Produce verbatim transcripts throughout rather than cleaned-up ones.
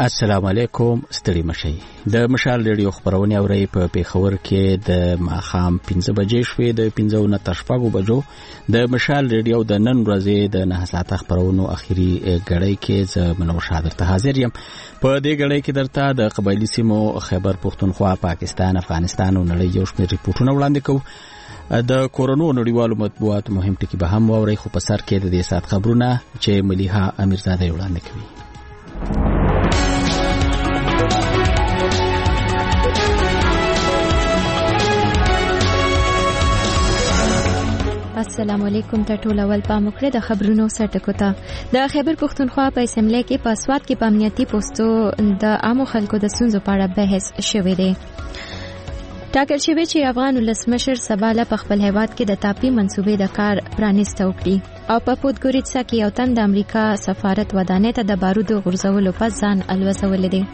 السلام علیکم. ستړي مشي. د مشال ریډیو خبرونه اوري په پیښور کې د ماخام پنځه بجې شوې د پنځه نه تر شپږو بجو د مشال ریډیو د نن ورځې د نه ساعت خبرونو اخیری غړی کې ز منور شادر ته حاضر یم. په دې غړی کې درته د قبایلی سیمو خیبر پختونخوا، پاکستان، افغانستان او نړۍ یو شمېر ریپورتونه وړاندې کوو. د کورونو نړیوالو مطبوعاتو مهم ټکی به هم واوري، خو په سر کې د دې سات خبرونه چې مليحه امیرزاده وړاندې کوي. السلام علیکم. ته ټول اول پام وکړئ د خبرونو سرټکو ته. د خیبر پختونخوا په اسمبلی کې په سواد کې په امنیتي پوسټو د عامو خلکو د ستونزو په اړه بحث شوی دی. ټاکل شوی چې افغان ولسمشر سبا په خپل هیواد کې د تاپي منصوبې د کار پرانیسته وکړي او په پودګوریتسا کې یو تن د امریکا سفارت ودانۍ ته د بارودو غورځولو پس ځان الوزول دي.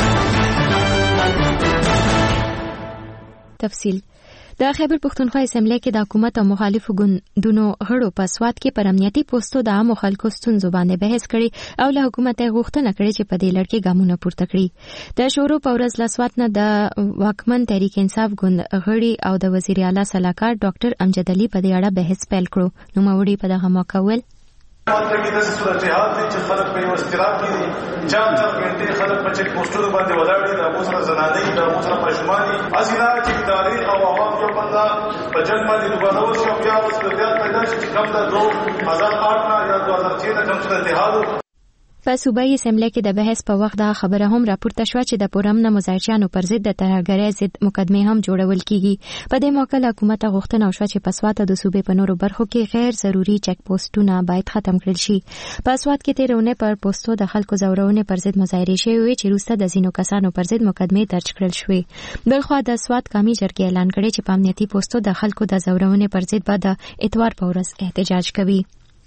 تفصیل د خیبر پختونخوا اسمبلی کې د حکومت او مخالفو ګوندونو غړو په سواد کې پر امنیتي پوسټو د عامو خلکو ستونزو باندې بحث کړي او له حکومت یې غوښتنه کړې چې په دې لړ کې ګامونه پورته کړي. د شورو په ورځ له سواد نه د واکمن تحریک انصاف ګوند غړي او د وزیر اعلی صلاحکار ډاکټر امجد علي په دې اړه بحث پیل کړو. نو موري په دغه موقع ول ماته کې د صورتحال دي چې خلک په یو استراحت کې چار چار غنټې خلک په چک پوسټونو باندې ولاړ دي، د موږ سره زنانې د موږ سره پښماني ازینا چې تاریخ او عوام جو بندا په جنگ باندې دوباره ورشي بیا اوس بیا پیدا شي چې کوم د دو هزار آٹھ نه یا دو هزار چھ نه کوم صورتحال په صوبایي اسمبلی کې د بحث په وخت دا خبره هم راپورته شوه چې د پورم نه مظاهرچیانو پر ضد د ترهګرۍ ضد مقدمې هم جوړول کیږي. په دې موقع له حکومت غوښتنه وشوه چې په سواد د صوبې په نورو برخو کې غیر ضروري چک پوسټونه باید ختم کړل شي. په سواد کې تیرونه پر پوسټو د خلکو زورونه پر ضد مظاهرې شوې وي چې وروسته د ځینو کسانو پر ضد مقدمې درج کړل شوې. بلخوا د سواد قومي جرګې اعلان کړی چې په امنیتي پوسټو د خلکو د زورونه پر ضد به د اتوار په ورځ احتجاج کوي.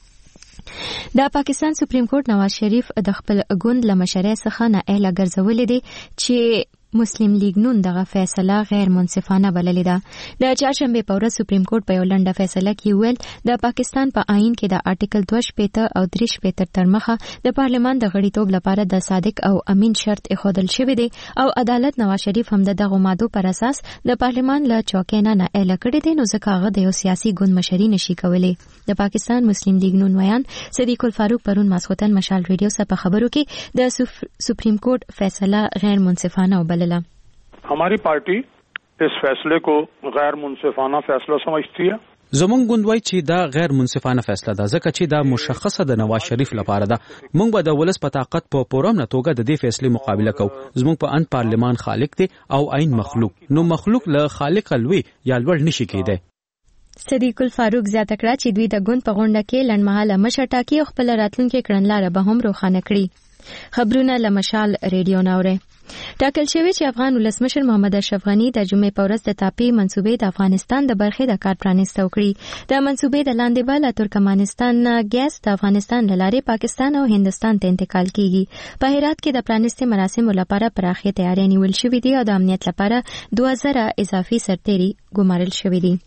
د پاکستان سپریم کورټ نواز شریف د خپل ګوند له مشرۍ څخه نه اهله ګرځولې دي چې مسلم لیگ نون دغه فیصله غیر منصفانه بللې ده. د چهارشنبه په ورځ سپریم کورټ په یو لنډه فیصله کې ویل د پاکستان په آئین کې د آرټیکل دوه شپېته او درې شپېته تر مخه د پارلمان د غړیتوب لپاره د صادق او امین شرط ایښودل شوی دی او عدالت نواز شریف هم د دغه مادو پر اساس د پارلمان له چوکۍ نه نه اعله کړی دی، نو ځکه هغه د یو سیاسي ګوند مشري نشي کولی. د پاکستان مسلم لیگ نون ویان صدیق الفاروق پرون ماسخوتن مشال ریډیو سره په خبرو کې د سپریم کورټ فیصله غیر منصفانه وبلله. हमारी पार्टी इस फैसले को गैर मुनसिफाना फैसला समझती है. زمونږ ګوندوي چې دا غیر منصفانه فیصله ده ځکه چې دا مشخصه د نواز شریف لپاره ده. موږ به د ولس په طاقت په پوره توګه د دې فیصلې مقابله کوو. زمونږ په ان پارلمان خالق دی او عین مخلوق، نو مخلوق له خالق لوی یا لوړ نشي کېدی. صدیق الفاروق زیاته کړه چې دوی د ګوند په غونډه کې لنډمهاله مشر ټاکي او خپل راتلونکي کړنلاره به هم روښانه کړي. خبرونه له مشال ریډیو ناوره. ټاکل شوی چې افغان ولسمشر محمد اشرف غنی د جمعې په ورځ د تاپي منصوبې د افغانستان د برخې د کار پرانیسته وکړي. د منصوبې د لاندې بل ترکمنستان ګیس د افغانستان له لارې پاکستان او هندستان ته انتقال کیږي. په هرات کې د پرانیستې مراسمو لپاره پراخه تیاری نیول شوې دي او د امنیت لپاره دوه زره اضافي سرتیري ګمارل شوې دي.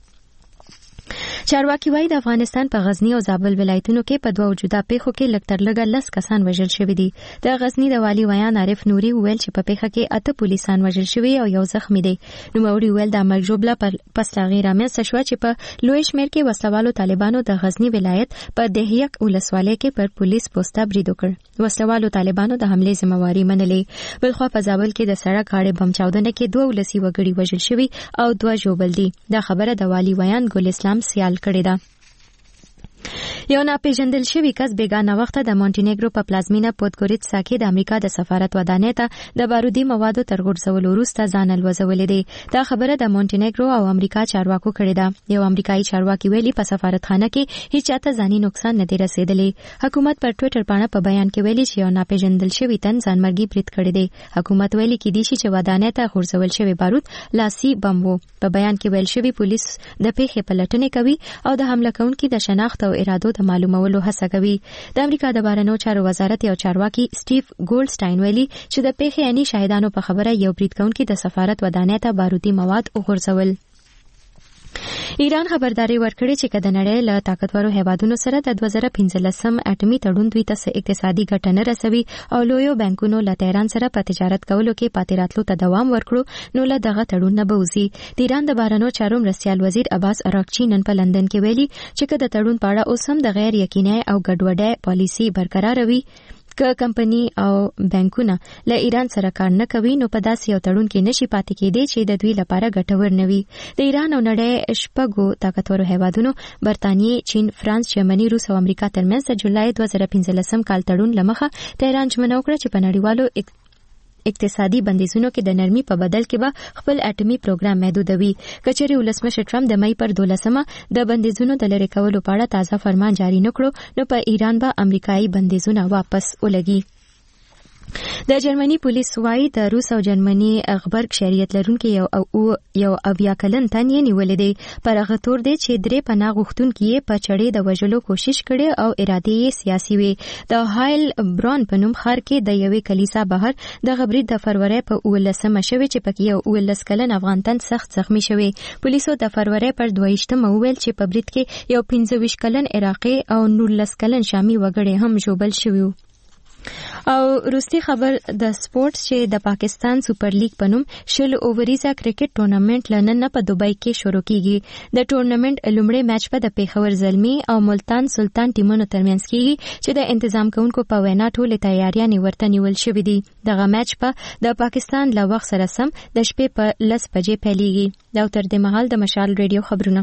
چارواکي وايي د افغانستان په غزنی او زابل ولایتونو کې په دوه وجوده پیښو کې لږ تر لږه لس کسان وژل شوي دي. د غزنی د والي ویان عارف نوري ویل چې په پیښه کې اته پولیسان وژل شوي او یو زخمی دی. نو موري ویل د عمل جوړه پر پس لاغي رامنځته شو چې په لوی شمېر کې وسلوالو طالبانو د غزنی ولایت په دهیک ولسوالۍ کې پر پولیس پوسټه برید وکړ. وسلوالو طالبانو د حمله ذمہواری منلې. بلخوا په زابل کې د سړک غاړې بم چاودنه کې دوه ولسی وګړي وژل شوي او دوه ژوبل دي. دا خبره د والي ویان ګل اسلام سیال کړی ده. یو ناپېژندل شوی کس بیګانه وخته د مونټینیګرو په پلازمینه پودګوریتسا کې د امریکا د سفارت ودانۍ ته د بارودي موادو تر غورځولو وروسته ځان الوزولې دی. دا خبره د مونټینیګرو او امریکا چارواکو کړې ده. یو امریکایي چارواکي ویلي په سفارتخانه کې هیڅ چاته ځاني نقصان نه دی رسیدلی. حکومت پر ټوئیټر باندې په بیان کې ویلي چې یو ناپېژندل شوی تن ځانمرګي برید کړی دی. حکومت ویلي کې دي چې ودانۍ ته غورځول شوی بارود لاسي بم وو. په بیان کې ویل شوی پولیس د پیښې پلټنې کوي او د حمله کوونکي د شناخت او ارادو د معلومولو هڅه کوي. د امریکا د بهرنیو چارو وزارت یو چارواکي سټیو ګولډسټاین ویلي چې د پیښې یعنی شاهدانو په خبره یو برید کوونکي د سفارت ودانۍ ته بارودي مواد وغورځول. ایران خبرداري ورکړې چې کله نړۍ له طاقتورو هیوادونو سره د دوه زره پنځلسم اټومي تړون دوی ته اقتصادي ګټه نه رسوي او لویو بانکونو له تهران سره په تجارت کولو کې پاتې راتلو ته دوام ورکړو نو له دغه تړون نه به وځي. د ایران د بهرنیو چارو مرستیال وزیر عباس اراغچی نن په لندن کې ویلي چې کله تړون په اړه اوس هم د غیر یقیني او ګډوډه پالیسي برقرار وي که کمپنی او بانکونه له ایران سره کار نه کوي نو په داسې یو تړون کې نشي پاتې کېدی چې د دوی لپاره ګټور نه وي. د ایران او نړۍ شپږو طاقتورو هیوادونو برتانیې، چین، فرانس، جرمني، روس او امریکا ترمنځ د جولای دوه زره پنځلسم کال تړون لمخه تهران ژمنه وکړه چې په نړیوالو اقتصادي بندیزونو کې د نرمي په بدل کې به خپل اټومي پروګرام محدودوي. کچېرې ولسمشر ټرمپ د مئی پر دولسمه د بندیزونو د لرې کولو په اړه تازه فرمان جاری نه کړو نو په ایران به امریکایي بندیزونه واپس ولګي. د جرمني پولیس وايي د روس او جرمني غبرګ شریعت لرونکي یو او یو اویا کلن تن یې نیولې دی پر هغه تور دی چې درې پناه غوښتونکي یې په چړې د وژلو کوشش کړي او اراده یې سیاسي وي. د هایل بران په نوم ښار کې د یوې کلیسا بهر د غبرګ د فروری په اوولسمه شوې چې پکې یو اوولس کلن افغان تن سخت زخمی شوی. پولیسو د فروری پر دویشتمه وویل چې په برید کې یو پنځه ویشت کلن عراقي او نولس کلن شامي وګړي هم ژوبل شوي. او روسي خبر د سپورتس چې د پاکستان سپر لیګ په نوم شل اووریزه کرکټ ټورنمنت لنن په دوبۍ کې شروع کیږي. د ټورنمنت لومړی میچ په د پیښور زلمی او ملتان سلطان ټیمونو ترمنځ کیږي چې د تنظیم کوونکو په وینا ټولې تیاریاں ورته نیول شوې دي. دغه میچ په د پاکستان له وخت سره سم د شپې په لس بجې پیلېږي. دا تر دې مهال د مشال ریډیو خبرونه.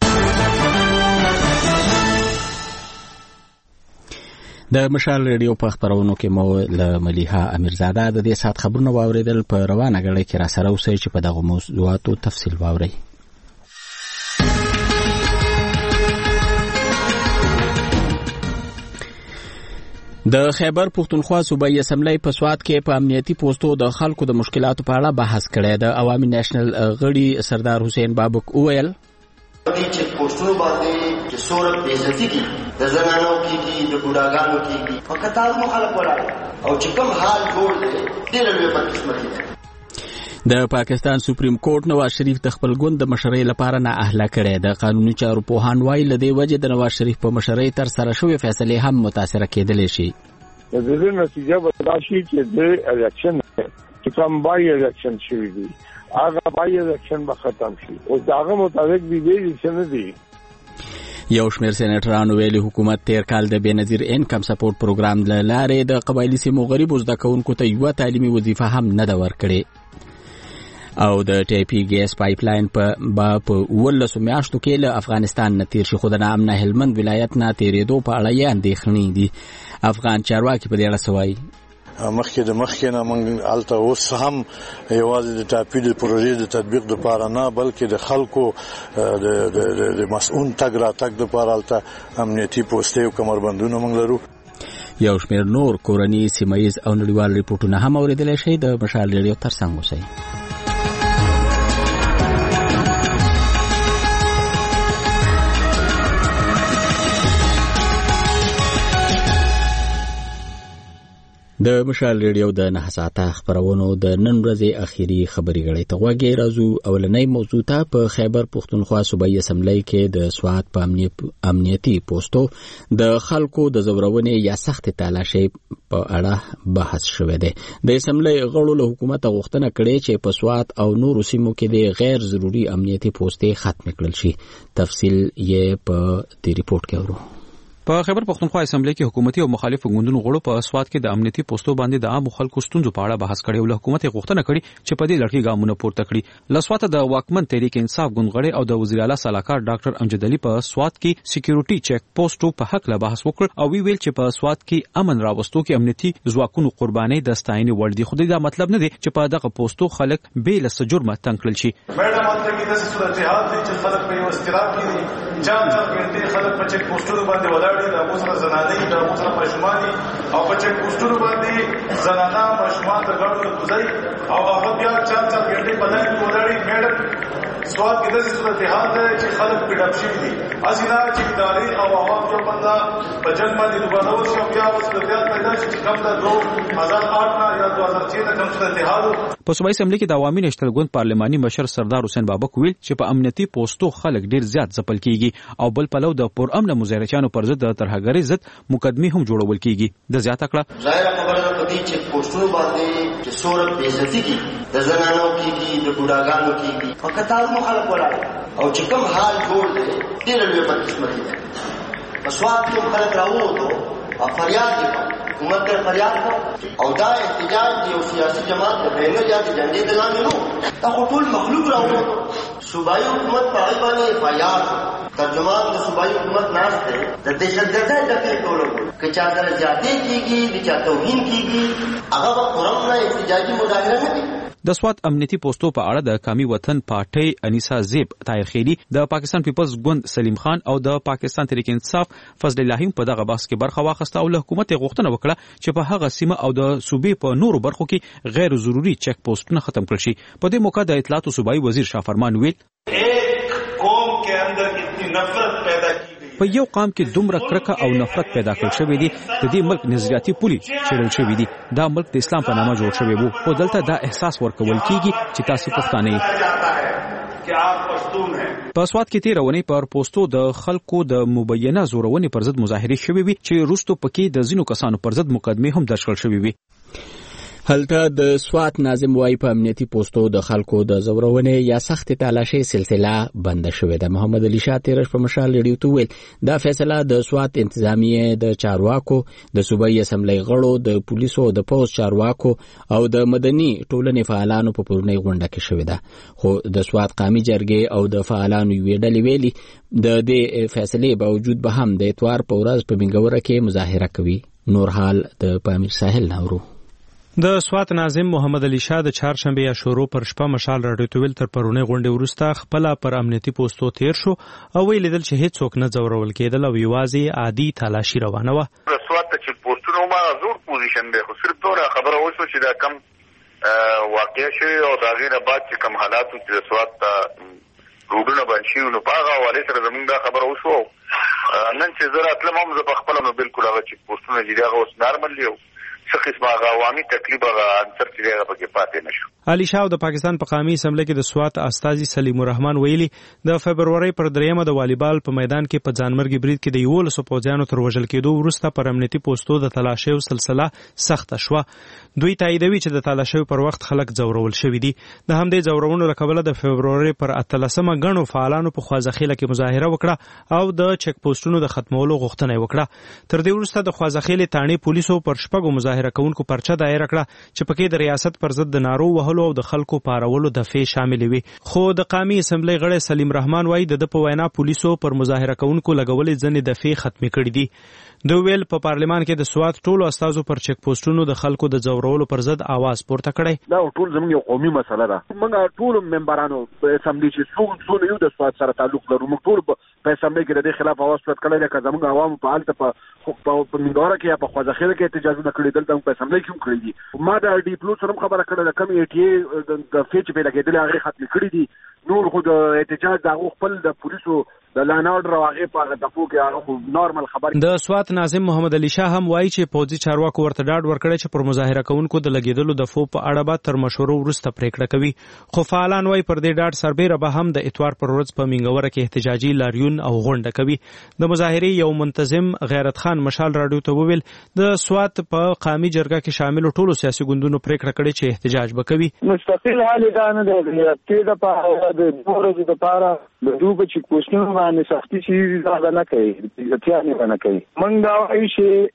د مشال ریډیو په خبرونو کې مو له ملیحه امیرزاده د دې سات خبرونه واوریدل. په روانه غړي کې را سره اوسئ چې په دغه موضوعاتو تفصیل واورئ. د خیبر پختونخوا صوبایي اسمبلی په سوات کې په امنیتي پوسټو د خلکو د مشکلاتو په اړه بحث کړی. د عوامي نېشنل غړي سردار حسین بابک وویل دې چې پوسټونو باندې چې صورت بېعزتي کیږي د زنانو کېږي د بوډاګانو کېږي په کتار مو خلک ولاړ او چې کوم حال جوړ دی ډېره لویه بدقسمتي ده. د پاکستان سپریم کورټ نواز شریف د خپل ګوند د مشرۍ لپاره نااهله کړی. د قانوني چارو پوهان وایي له دې وجې د نواز شریف په مشرۍ تر سره شوې فیصلې هم متاثره کېدلی شي. د دې نتیجه به دا شي چې د الیکشن چې کوم بای الیکشن شوي دي هغه بای الیکشن به ختم شي او داغه مطابق دی دی چې نه دی. یو شمېر سېنیټرانو ویلي حکومت تیر کال د بېنظیر انکم سپورټ پروګرام له لارې د قبایلي سیمو غریبو زده کوونکو ته یوه تعلیمي وظیفه هم نه ده ورکړې. او د ټیپي ګیس پایپ لاین په په اوولسو میاشتو کې له افغانستان نه تیر شي خو د ناامنه هلمند ولایت نه تېرېدو په اړه یې اندېښنې دي. افغان چارواکي په دې اړه څه وایي؟ مخکې د مخکې نه موږ هلته اوس هم یوازې د ټاپي د پروژې د تطبیق دپاره نه بلکې د خلکو د مسؤون تګ راتګ دپاره هلته امنیتي پوستې او کمربندونه موږ لرو. یو شمېر نور کورني سیمه ییز او نړیوال ریپورټونه هم اورېدلی شئ. د مشال ریډیو ترڅنګ اوسئ. د مشال ریډیو د نه ساعته خبرونو د نن ورځې اخیری خبري غړي ته غوږی راځو. اولنۍ موضوع ته په خیبر پختونخوا صوبایي اسمبلی کې د سوات په امنیتي پوسټو د خلکو د زورونې یا سخت تالاشۍ په اړه بحث شوی دی. د اسمبلی غړو له حکومت غوښتنه کړې چې په سوات او نورو سیمو کې د غیر ضروري امنیتي پوسټې ختم کړل شي. تفصیل یې په دې ریپورت کې اورو. په خیبر پختونخوا اسمبلی کې حکومتي او مخالف ګوندونو غړو په سوات کې د امنیتي پوسټو باندې د عام خلکو ستونزو په اړه بحث کړی او له حکومت غوښتنه کړې چې په دې لړ کې ګامونه پورته کړي. له سوات د واکمن تحریک انصاف ګوند غړي او د وزیر اعلی صلاحکار ډاکټر امجد علي په سوات کې سکیورټي چیک پوسټو په حق له بحث وکړ او وی ویل چې په سوات کې امن راوستو کې امنیتي ځواکونو قرباني د ستاینې وړ دي. خو دا مطلب نه دی چې په دغه پوسټو خلک بې له جرمه تنګ کړل شي. میډم مطلب کې د صورتحال دي چې خلک په یو استراحت کې دي چار چار ګڼې خلک په چیک پوسټونو باندې ولاړ دي. د موږ زنانې د موږ ماشومان او په چیک پوسټونو باندې زنانه ماشومان د ګړو د کوزي او هغه بیا چار چار ګڼې په لاین کې ولاړ دي. میډم سواد کې د صورتحال ده چې خلک پیډاپ شي دي اسینا چې تاریخ او عوام جو بندا په جنگ باندې دوباره وشو بیا صورتحال پیدا شي چې کم ده دو هزار آٹھ نه یا دو هزار چھ نه کم صورتحال په صوبایي اسمبلی کې د عوامي نشتل ګوند پارلماني مشر سردار حسین بابک ویل چې په امنیتي پوسټو خلک ډیر زیات ځپل کیږي او بل پلو د پر امن مظاهرچیانو پر ضد د ترهګری ضد مقدمه هم جوړول کیږي د زیاته کړه ظاهر خبره ده په دې چې پوسټونو باندې چې سورت بیزتی کی د زنانو کیږي د بوډاګانو کیږي او کتاب مخالف ولاړ او چې کوم حال جوړ دی ډیر لوی بدقسمتي ده په سواد کې خلک راووتو او فریاد وکړ حکومت ته فریاد وکړ او دا احتجاج دی او سیاسي جماعت د بینه جات جنډې د لاندې نو دا ټول مخلوق راووتو صوبایي حکومت په اړه باندې فریاد ترجمان د صوبایي حکومت ناس ته د دهشتګردۍ د ټولو کې چا در زیاتې کیږي د چا توهین کیږي هغه په قرآن نه احتجاجي مظاهره نه دي د سوات امنیتي پوسټو په اړه د قومي وطن پارټي انیسا زیب طاهر خیری د پاکستان پیپلز ګوند سلیم خان او د پاکستان تحریک انصاف فضل الله په دغه بحث کې برخه واخیسته او له حکومت غوښتنه وکړه چې په هغه سیمه او د صوبې په نورو برخو کې غیر ضروري چک پوسټونه ختم کړي شي په دې موقع د اطلاعات او صوبایي وزیر شافرمان ویل ایک قوم کے اندر اتنی نفرت پیدا کی په یو قام کې دومره کرکه او نفرت پیدا کړل شوې دي د دې ملک نظریاتي پولي چیرل شوې دي دا ملک د اسلام په نامه جوړ شوی وو خو دلته دا احساس ورکول کیږي چې تاسو پښتانه یې په سوات کې تیرونې پر پوسټو د خلکو د مبینه زورونې پر ضد مظاهرې شوې وي چې روستو پکې د ځینو کسانو پر ضد مقدمه هم درج کړل شوې وي هلته د سوات ناظم وای په امنیتي پوسټو د خلکو د زورونې یا سخت تلاشي سلسله بند شوې ده محمد علي شاه تیرش په مشال ریډیو ته ویل دا فیصله د سوات انتظامیه د چارواکو د صوبایي اسمبلی غړو د پولیسو د پوز چارواکو او د مدني ټولنې فعالانو په پورنۍ غونډه کې شوې ده خو د سوات قومي جرګې او د فعالانو یوې ډلې ویلي د دې فیصلې باوجود به هم د اتوار په ورځ په بنګوره کې مظاهره کوي نور حال د پامیر ساحل نورو د سوات ناظم محمد علي شاه د چهارشنبه یا شورو پر شپه مشال راډیو ته ویل تر پرونی غونډې وروسته خپل پر امنیتي پوسټو تیر شو او ویل دل چې هیڅ څوک نه ځورول کېدل او یوازې عادي تلاشي روانه و د سوات چې پوسټونو ما زور پوزیشن دی خو صرف دوره خبره وشو چې دا کم واقع شوی او دا غیره بعد چې کم حالات چې د سوات روډونه باندې شي نو پاغه والي سره زمونږ دا خبره وشو نن چې زه راتلم هم زه په خپل نو بالکل هغه چې پوسټونه چې دا اوس نارمل دی څه قسمه عوامي تکلیف هغه انصر چې هغه پکې پاتې نشو علي شاه د پاکستان په قومي اسمبلی کې د سوات استاذي سلیم الرحمن ویلي د فبرवरी پر دریمه د والیبال په میدان کې په ځانمرګي برید کې د یو لسو پوځیانو تر وژل کېدو وروسته پر امنیتي پوسټو د تلاشي سلسله سخت شوه دوی تاییدوي چې د تلاشي پر وخت خلک ځورول شوی دي د همدې ځورونو لکبله د فبرवरी پر اتلسمه غنو فعالانو په خوازخیله کې مظاهره وکړه او د چک پوسټونو د ختمولو غوښتنه وکړه تر دې وروسته د خوازخیله تانی پولیسو پر شپږو مظاهره کوونکو پرچه دایر کړه چې پکې د ریاست پر ضد د نارو وهلو او د خلکو پارولو دفعې شامل وي خو د قومي اسمبلی غړی سلیم رحمان وایي د په وینا پولیسو پر مظاهره کوونکو لګولې ځنې دفعې ختمې کړې دي دوی ویل په پارلمان کې د سوات ټولو استازو پر چک پوسټونو د خلکو د ځورولو پر ضد आवाज پورته کړی دا ټول زموږ یو قومي مسله ده موږ ټول ممبرانو په اسمبلی چې څو څو یو د سوات سره تعلق لرو موږ ټول په اسمبلی کې د دې خلاف आवाज پورته کړی لکه زموږ عوام په حالت په په منګوره کې یا په خوځخیره کې احتجاجونه کړي دلته په اسمبلی کې هم کړی دي ما د ډي پلو سره خبره کړې ده کم ای ټي ای د فیچ په لګیدل هغه ختم کړی دي نور خو د احتجاج د خپل د پولیسو د لاندور راغې په دفو کې هغه نورمال خبر د سوات ناظم محمد علي شاه هم وایي چې پوځي چارواکو ورته ډاډ ورکړی چې پر مظاهره کوونکو د لګیدلو د فو په اړه به تر مشورو وروسته پریکړه کوي خو فعالان وایي پر دې ډاډ سربېره به هم د اتوار پر ورځ په منګوره کې احتجاجي لاریون او غونډه کوي د مظاهرې یو منتظم غیرت خان مشال راډیو ته وویل د سوات په قومي جرګه کې شامل ټولو سیاسي ګوندونو پریکړه کړې چې احتجاج وکوي مستقل حال دا نه دی چې د پاره د ورځې د پاره د دوه چې کوښښونه باندې سختي شي دا نه کوي ځکه نه کوي موږ دا وایو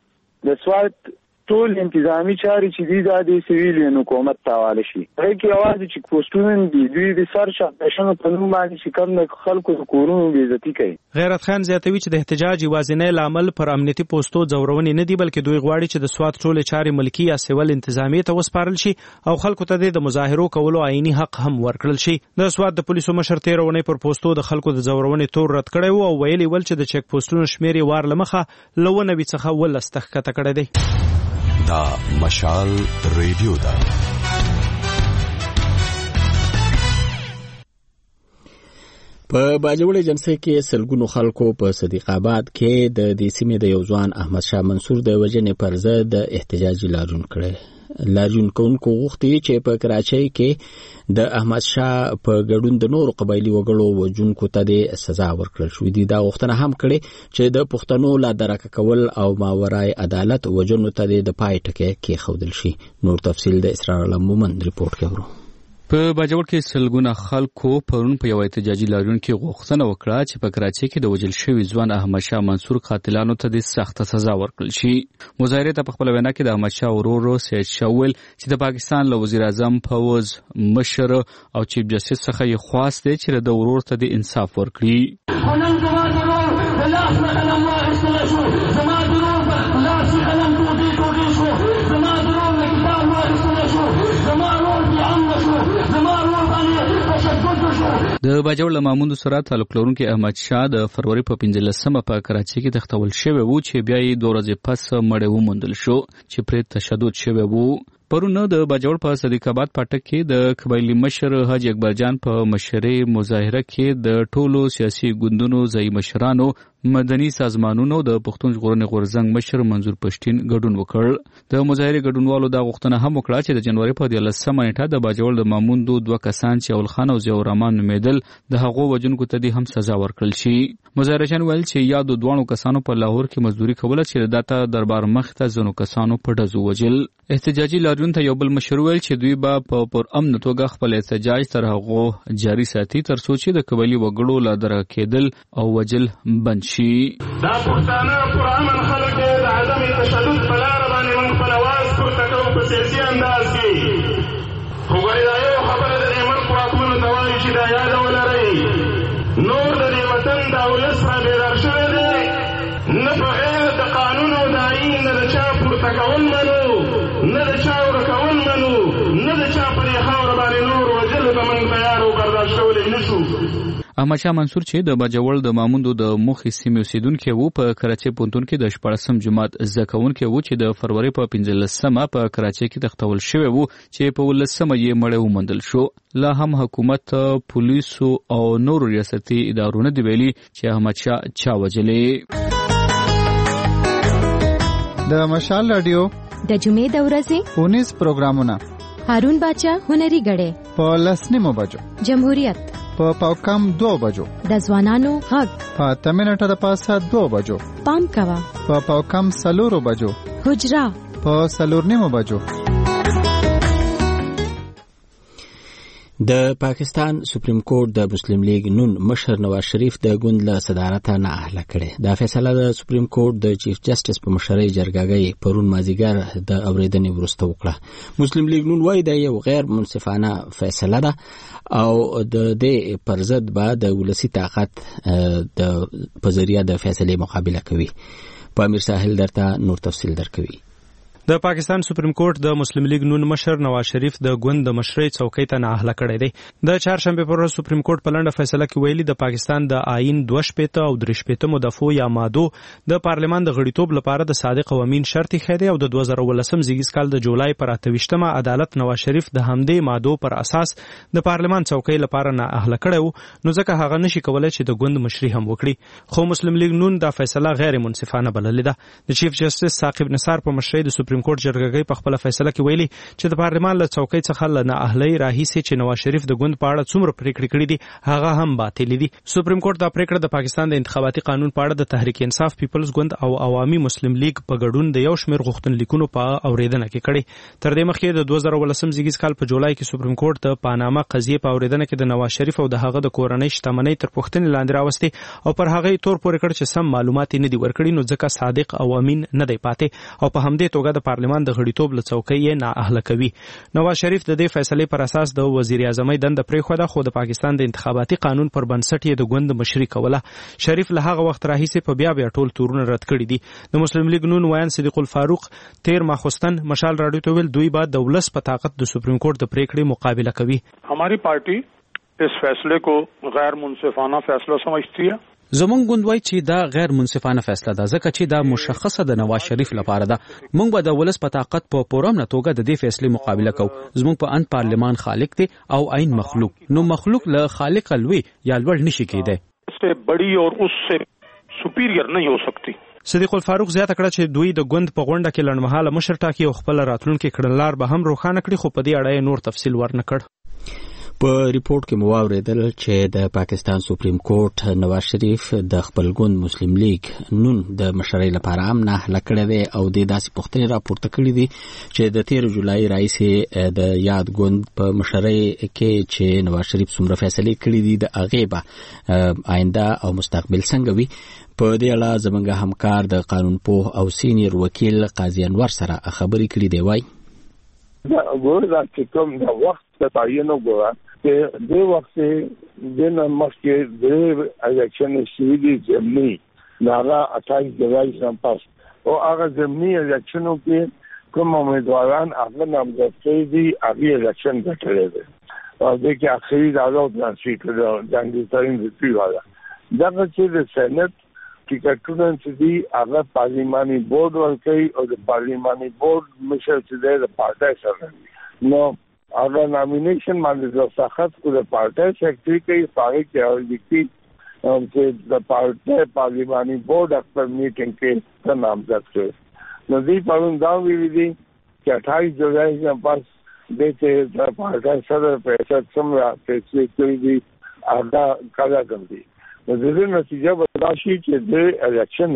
چې د سوات ټول انتظامی چاري چې دي د سیویلین حکومت ته حواله شي هغه کې اواز چې کوښښونه دي دوی د سر شپشنو په نوم باندې چې کوم خلکو د کورونو بې عزتي کوي غیرت خان زیاتوي چې د احتجاج یوازینی لامل پر امنیتي پوسټو ځورونې نه دي بلکې دوی غواړي چې د سوات ټول چاري ملکی یا سیول انتظامی ته وسپارل شي او خلکو ته د مظاهرو کولو عیني حق هم ورکړل شي د سوات د پولیسو مشر تیرونې پر پوسټو د خلکو د ځورونې تور رد کړی وو او ویلي ول چې د چک پوسټونو شمیر وار لمخه لونه وی څخه ولستخ کته کړی دی دا مشال ریډیو دا په باجوړ جنسي کې سلګونو خلکو په صدیق آباد کې د دې سیمې د یو ځوان احمد شاه منصور د وژنې پر ضد احتجاج لارون کړی لارون کوونکو غوښتي چې په کراچۍ کې د احمد شاه په ګډون د نورو قبایلی وګړو وژونکو ته د سزا ورکړل شوې دي دا غوښتنه هم کړې چې د پښتنو لا درک کول او ماورای عدالت وژنو ته د پای ټکی کېښودل شي نور تفصیل د اسرار علم مومند ریپورت کوي په باجوړ کې سلګونه خلکو پرون په یو احتجاجي لاریون کې غوښتنه وکړه چې په کراچۍ کې د وژل شوي ځوان احمد شاه منصور قاتلانو ته د سخته سزا ورکړل شي مظاهره ته په خپل وینا کې د احمد شاه ورور سید شاه ویل چې د پاکستان له وزیر اعظم فوز مشر او چیف جسټس څخه یې خواست دی چې د ورور ته د انصاف ورکړي د باجوړ له ماموندو سره تعلق لرونکي احمد شاه د فروری په پنځلسمه په کراچۍ کې تختول شوی وو چې بیا یې دوه ورځې پس مړی وموندل شو چې پرې تشدد شوی وو پرونه د باجوړ په صدیق آباد پټک کې د قبایلی مشر حاجی اکبر جان په مشرۍ مظاهره کې د ټولو سیاسي ګوندونو ځای مشرانو مدني سازمانونو د پښتون ژغورنې غورځنګ مشر منظور پښتين ګډون وکړ د مظاهره ګډونوالو دا غوښتنه هم وکړه چې د جنوري په دیارلسمه نیټه د باجوړ د ماموندو دوه کسان چې اول خان او ضیاء الرحمن نومیدل د هغو وجونکو ته هم سزا ورکړل شي مظاهرچیان ویل چې یادو دوانو کسانو په لاهور کې مزدوري کوله چې داته دربار مخ ته ځنو کسانو په ډزو وجل احتجاجي لاریون ته یو بل مشر ویل چې دوی به په پر امن توګه خپل احتجاج تر هغه جاري ساتي تر څو چې د قبایلی وګړو لا درک کېدل او وجل بند شي دا پښتانه پر امن خلک د عدم تشدد په لار باندې موږ خپل اواز پورته کوو په سیاسي انداز کې خو ګورې دا یو خبره د دې ملک واکمنو ته وایي چې دا یاد ولرئ نور د دې وطن دا ولس را بیدار شوی دی نه په غیر د قانون او د آیین نه د چا پورته کول منو نه د چا ورکول منو نه د چا پرې خاوره باندې نور وجل به موږ تیار او برداشت کولی نه شو احمد شاه منصور چې د باجوړ د ماموندو د مخې سیمې اوسیدونکی وو په کراچۍ پوهنتون کې د شپاړسم جماعت زده کوونکی وو چې د فروری په پنځلسمه په کراچۍ کې تختول شوی وو چې په ولسمه یې مړی وموندل شو لا هم حکومت پولیسو او نورو ریاستي ادارو نه دی ویلي چې احمد شاه چا وجلې د مشال رادیو د جمعې د ورځې اونیس پروګرامونه هارون باچا هنري غړې په لسنیمو بجو جمهوریت په پاوکم دو بجو د ځوانانو حق په تمنټه د پاسه دو بجو پام کوا په پاوکم سلورو بجو حجرا په سلورنیمو بجو د پاکستان سپریم کورټ د مسلم لیگ نون مشر نواز شریف د ګوند له صدارت نه اهله کړي دا فیصله د سپریم کورټ د چیف جسټس په مشرۍ جرګه پرون مازیګر د اوریدنې وروسته وکړه مسلم لیگ نون وايي دا یو غیر منصفانه فیصله ده او د دې پر ضد به د ولسی طاقت د په ذریعہ د فیصلې مقابله کوي په امیر ساحل درته نور تفصیل درکوي د پاکستان سپریم کورټ د مسلم لیگ نون مشر نواز شریف د ګوند د مشرۍ چوکۍ ته نه اهله کړی دی د چهارشنبه پر ورځ سپریم کورټ په لنډه فیصله کې ویلي د پاکستان د آئین دوه شپېته او درې شپېته مدافعو یا مادو د پارلمان د غړیتوب لپاره د صادق او امین شرط یې دی او د دوه زره ولسم زیږیز کال د جولای پر اته ویشتمه عدالت نواز شریف د همدې مادو پر اساس د پارلمان چوکۍ لپاره نه اهله کړی نو ځکه هغه نشي کولای چې د ګوند مشري هم وکړي خو مسلم لیگ نون دا فیصله غیر منصفانه بللې ده د چیف جسټس ثاقب نثار په مشرۍ د سپریم کورټ جرګه په خپل فیصله کې ویلي چې د پارلمان له چوکۍ څخه له نه اهلۍ راهیسې چې نواز شریف د ګوند په اړه څومره پریکړې کړې دي هغه هم باطل دي سپریم کورټ دا پریکړه د پاکستان د انتخاباتي قانون په اړه د تحریک انصاف پیپلز ګوند او عوامي مسلم لیگ په ګډون د یو شمېر غوښتنلیکونو په اوریدنه کې کړې تر دې مخکې د دوه زره ولسم زیږیز کال په جولای کې سپریم کورټ د پاناما قضیې په اوریدنه کې د نواز شریف او د هغه د کورنۍ شتمنۍ تر پوښتنې لاندې راوستې او پر هغه تور پورې کړ چې سم معلومات نه دي ورکړي نو ځکه صادق او امین نه دی پاتې او په همدې توګه د پارلمان د غړیتوب له چوکۍ یې نه اهله کوي نواز شریف د دې فیصلې پر اساس د وزیر اعظم دنده پرېښوده خو د پاکستان د انتخاباتي قانون پر بنسټ یې د ګوند مشري کوله شریف له هغه وخت راهیسې په بیا بیا ټول تورونه رد کړي دي د مسلم لیگ نون ویان صدیق الفاروق تیر ماخستن مشال راډیو ته ویل دوی بعد د ولس په طاقت د سپریم کورټ د پریکړې مقابله کوي हमारी पार्टी इस फैसले को गैर मुनसिफाना फैसला समझती है زمونږ غوندوي چې دا غیر منصفانه فیصله ده ځکه چې دا مشخصه د نواز شریف لپاره ده. موږ به د ولس په طاقت په پوره توګه د دې فیصلې مقابله کوو. زمونږ په ان پارلمان خالق دی او عین مخلوق. نو مخلوق له خالق لوی یا لوړ نشي کېدی. اس سے بڑی اور اس سے سپیریئر نہیں ہو سکتی. صدیق الفاروق زیاته کړه چې دوی د ګوند په غونډه کې لړمحاله مشر ټاکي او خپل راتلونکي کړنلار به هم روښانه کړي، خو په دې اړه نور تفصیل ورنکړ. په ریپورت کې مو واوریدل چې د پاکستان سپریم کورټ نواز شریف د خپل ګوند مسلم لیگ نون د مشرۍ لپاره هم نه لکړه دی او د داسې پوښتنې راپورته کړې دي چې د تیر جولای راځي د یاد ګوند په مشرۍ کې چې نواز شریف څومره فیصله کړې دي د هغه به آینده او مستقبل څنګه وي. په دې اړه زموږ همکار د قانون پوه او سینیر وکیل قاضي انور سره خبرې کړې دی. وای دا ګوردا چې کوم د وخت تعین وګورئ چې د وخت د نمسکې د الیکشن شویدي جمعي ناغا اٹھائیس جولائی سم پاس او هغه جمعي الیکشنو کې کوم امیدواران هغه نامزد کړي دي هغه الیکشن ګټلې دي او د کې اخري داغو ترانسفر کړو جنګي ترين دي والا دا چې د سېنات ټیکټونه چې دي هغه پارلیماني بورډ ورکړي او د پارلیماني بورډ مشر چې د پارټای سره نو اگر نامینیشن باندې د سخت کو د پارټای سیکرټری کې پاره کې او لیکي چې د پارټای پارلیماني بورډ خپل میټینګ کې نامزد کړ. نو دې په اړه دا ویلي دي چې اٹھائیس جولائی نه پاس د چې د پارټای سره په اساس څومره فیصله کړې دي هغه کله کوي. نو د دې نتیجه به راشي چې د الیکشن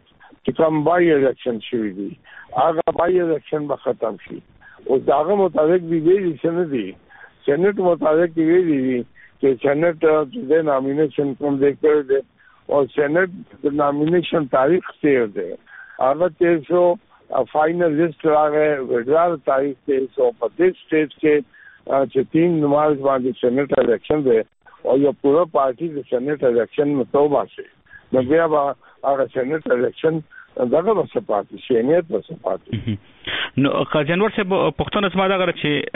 چې کوم بای الیکشن شوی دي هغه بای الیکشن به ختم شي. او داغه مطابق دی ویلي څنګه دي سېنات مطابق دی ویلي دي چې سېنات د نامینیشن کوم دی کړی دی او سېنات د نامینیشن تاریخ څه دی هغه چې سو فائنل لیست راغی وډرال تاریخ ته سو په دې سټیج کې چې تین مارچ باندې سېنات الیکشن دی او یو پوره پارټي د سېنات الیکشن متوبه شي. نو بیا به هغه سېنات الیکشن دغه وسپاتې شینیت وسپاتې. نو قاضي انور صاحب پښتون اسما دا غره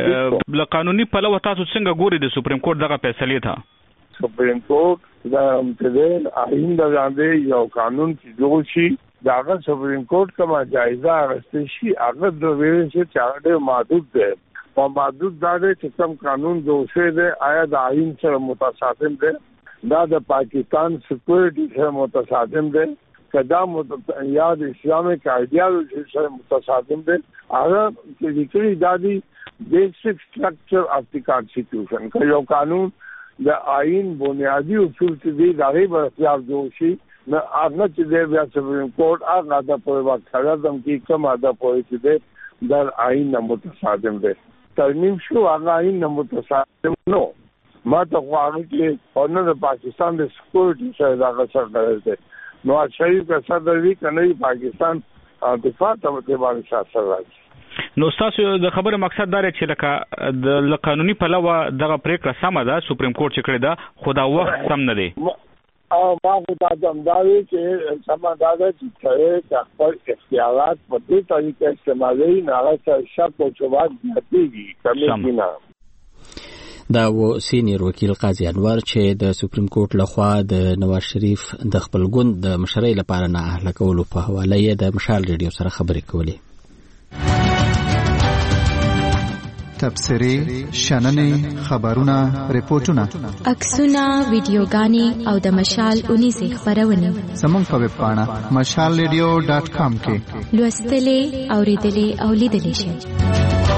چې ل قانوني پلو تاسو څنګه ګوري د سپریم کورټ دغه فیصله تا سپریم کورټ دا د آئین د باندې یو قانون چې جوړ شي داغه سپریم کورټ کومه جایزه اخیستل شي هغه د ویل چې چارډه محدود ده او محدود دا چې کوم قانون جوړ شوی دی آیا د آئین سره متصادم ده دا د پاکستان سکیورټي سره متصادم ده کدا یاد اسلامیک آئیڈیالوجی سے متصادم دے هغه چې لیکلي دا دی بیسک سټرکچر اف دی کانسټیټیوشن که یو قانون د آئین بنیادی اصول چې دی دغه بر اختیار جوړ شي نو هغه چې دی بیا سپریم کورټ هغه د په وخت سره د کوم اده پوي چې دی د آئین نه متصادم دی ترمیم شو هغه آئین نه متصادم نو ما ته خو هغه کې او نه د پاکستان د سکیورټي سره دغه سره دی نو شریف کا صدر وی کنه پاکستان دفاع ته باندې شاسر راځي. نو تاسو د خبره مقصد دا چې لکه د قانوني پلوه دغه پریکړه سم ده سپریم کورټ چې کړی دا خدا وخت سم نه دی او ما خو دا دمداري چې سم دا ده چې خپل اختیارات په دې طریقې استعمالوي نه هغه شک او شبهات زیاتېږي کمې نه. دا و سینیر وکیل قاضي انور چې د سپریم کورټ لخوا د نواز شریف د خپل ګوند د مشرۍ لپاره نه اهله کولو په حواله یې د مشال ریډیو سره خبرې کولې. تبصرې شننې خبرونه ریپورتونه عکسونه ویډیوګانې او د مشال اونیزه خبرونه زموږ په ویب پاڼه مشال ریډیو ډاټ کام کې لوستلې اوریدلې او لیدلې شئ.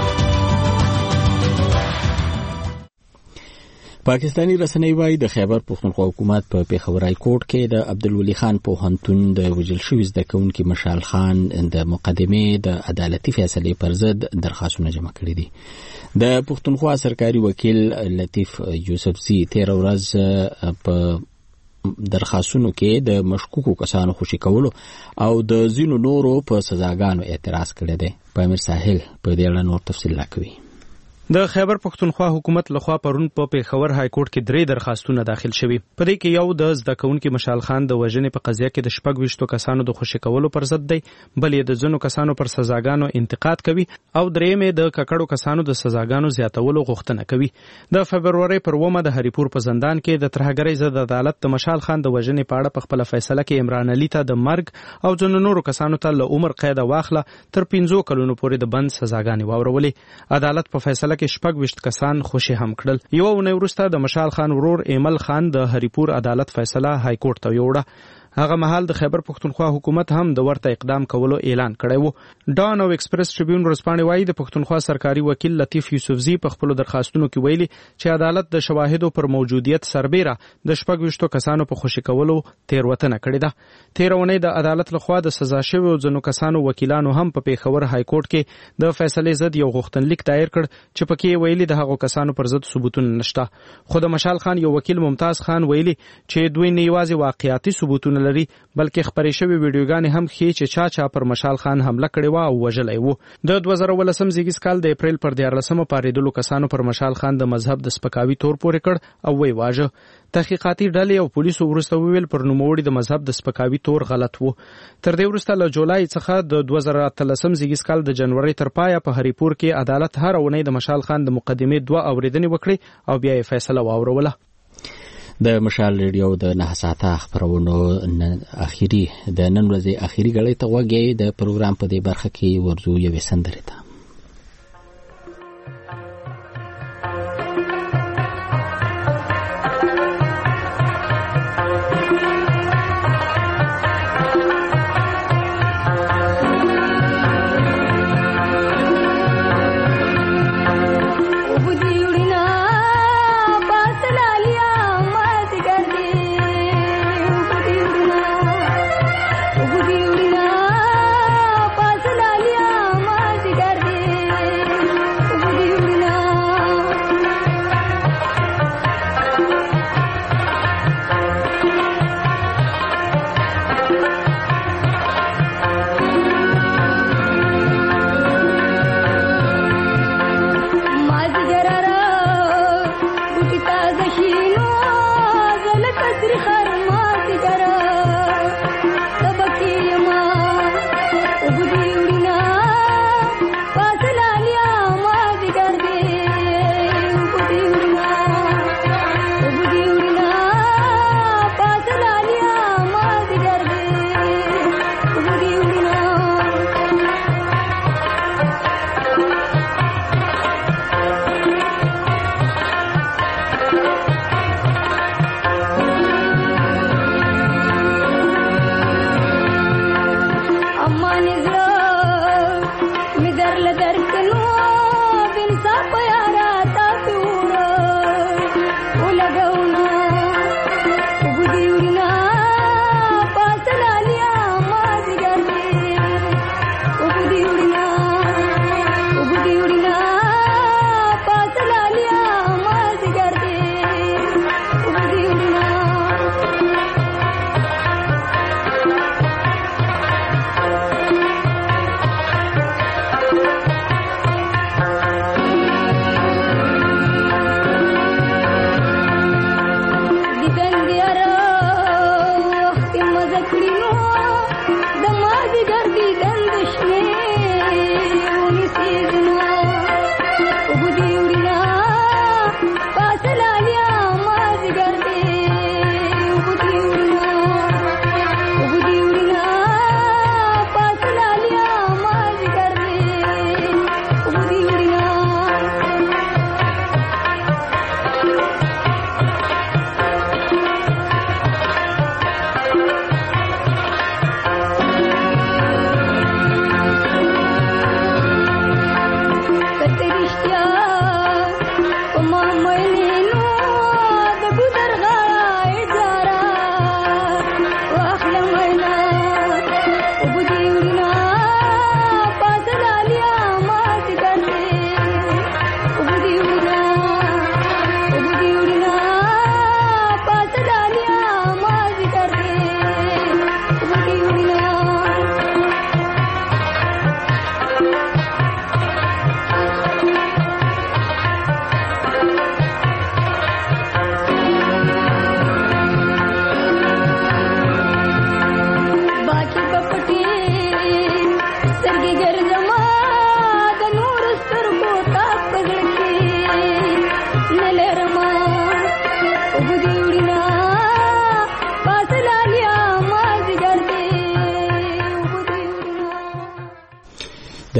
پاکستانی رسنۍ وايي د خیبر پښتونخوا حکومت په پیښور های کورټ کې د عبدالولي خان پوهنتون د وژل شوي زده کوونکي مشال خان د مقدمې د عدالتي فیصلې پر ضد درخواستونه جمع کړي دي. د پښتونخوا سرکاري وکیل لطیف یوسفزي تیر ورځ په درخواستونو کې د مشکوکو کسانو خوشي کولو او د ځینو نورو په سزاګانو اعتراض کړی دی. په امیر ساحل په دې اړه نور تفصیل راکوي. د خیبر پښتونخوا حکومت لخوا پرون په پیښور های کورټ کې درې درخواستونه داخل شوي. په دې کې یو د زده کوونکي مشال خان د وژنې په قضیه کې د شپږ ویشتو کسانو د خوشي کولو پر ضد دی، بل یې د ځینو کسانو پر سزاګانو انتقاد کوي او درېیم یې د ککړو کسانو د سزاګانو زیاتولو غوښتنه کوي. د فبرورۍ پر اوومه د هریپور په زندان کې د ترهګرۍ ضد عدالت د مشال خان د وژنې په اړه په خپل فیصله کې عمران علي ته د مرګ او ځینو نورو کسانو ته له عمر قید واخله تر پنځو کلونو پورې د بند سزاګانې واورولې. عدالت په فیصله کې شپږ ویشت کسان خوشي هم کړل. یو اونۍ وروسته د مشال خان ورور ایمل خان د هریپور عدالت فیصله های کورټ ته یوړه. هغه مهال د خیبر پښتونخوا حکومت هم د ورته اقدام کولو اعلان کړی و. ډان او ایکسپریس ټریبیون ورځپاڼې وایي د پښتونخوا سرکاري وکیل لطیف یوسفزي په خپل درخواستونو کې ویلي چې عدالت د شواهدو پر موجودیت سربیره د شپږ ویشتو کسانو په خوشي کولو تیروتنه کړې ده. تیرونی د عدالت لخوا د سزا شویو ځینو کسانو وکیلانو هم په پیښور های کورټ کې د فیصلې ضد یو غوښتنلیک دایر کړ چې پکې ویلي د هغو کسانو پر ضد ثبوتونه نشته. خو د مشال خان یو وکیل ممتاز خان ویلي چې دوی نه یوازې واقعیتي ثبوتونه لري بلکې خبرې شوې ویډیوګانې هم ښیي چې چا چا پر مشال خان حمله کړې وه او وژلی و. د دوه زره ولسم زیږیز کال د اپریل پر دیارلسمه پارېدلو کسانو پر مشال خان د مذهب د سپکاوي تور پورې کړ او وی واژه. تحقیقاتي ډلې او پولیسو وروسته وویل پر نوموړي د مذهب د سپکاوي تور غلط و. تر دې وروسته له جولای څخه د دوه زره اتلسم زیږیز کال د جنوري تر پایه په هریپور کې عدالت هر اونۍ د مشال خان د مقدمې دوه اورېدنې وکړې او بیا یې فیصله واوروله. د مشال ریډیو د نه ساعته خبرونو اخیری د نن ورځې اخیری غړې ته وګورئ. د پروګرام په دې برخه کې ورزو یوې سندرې ته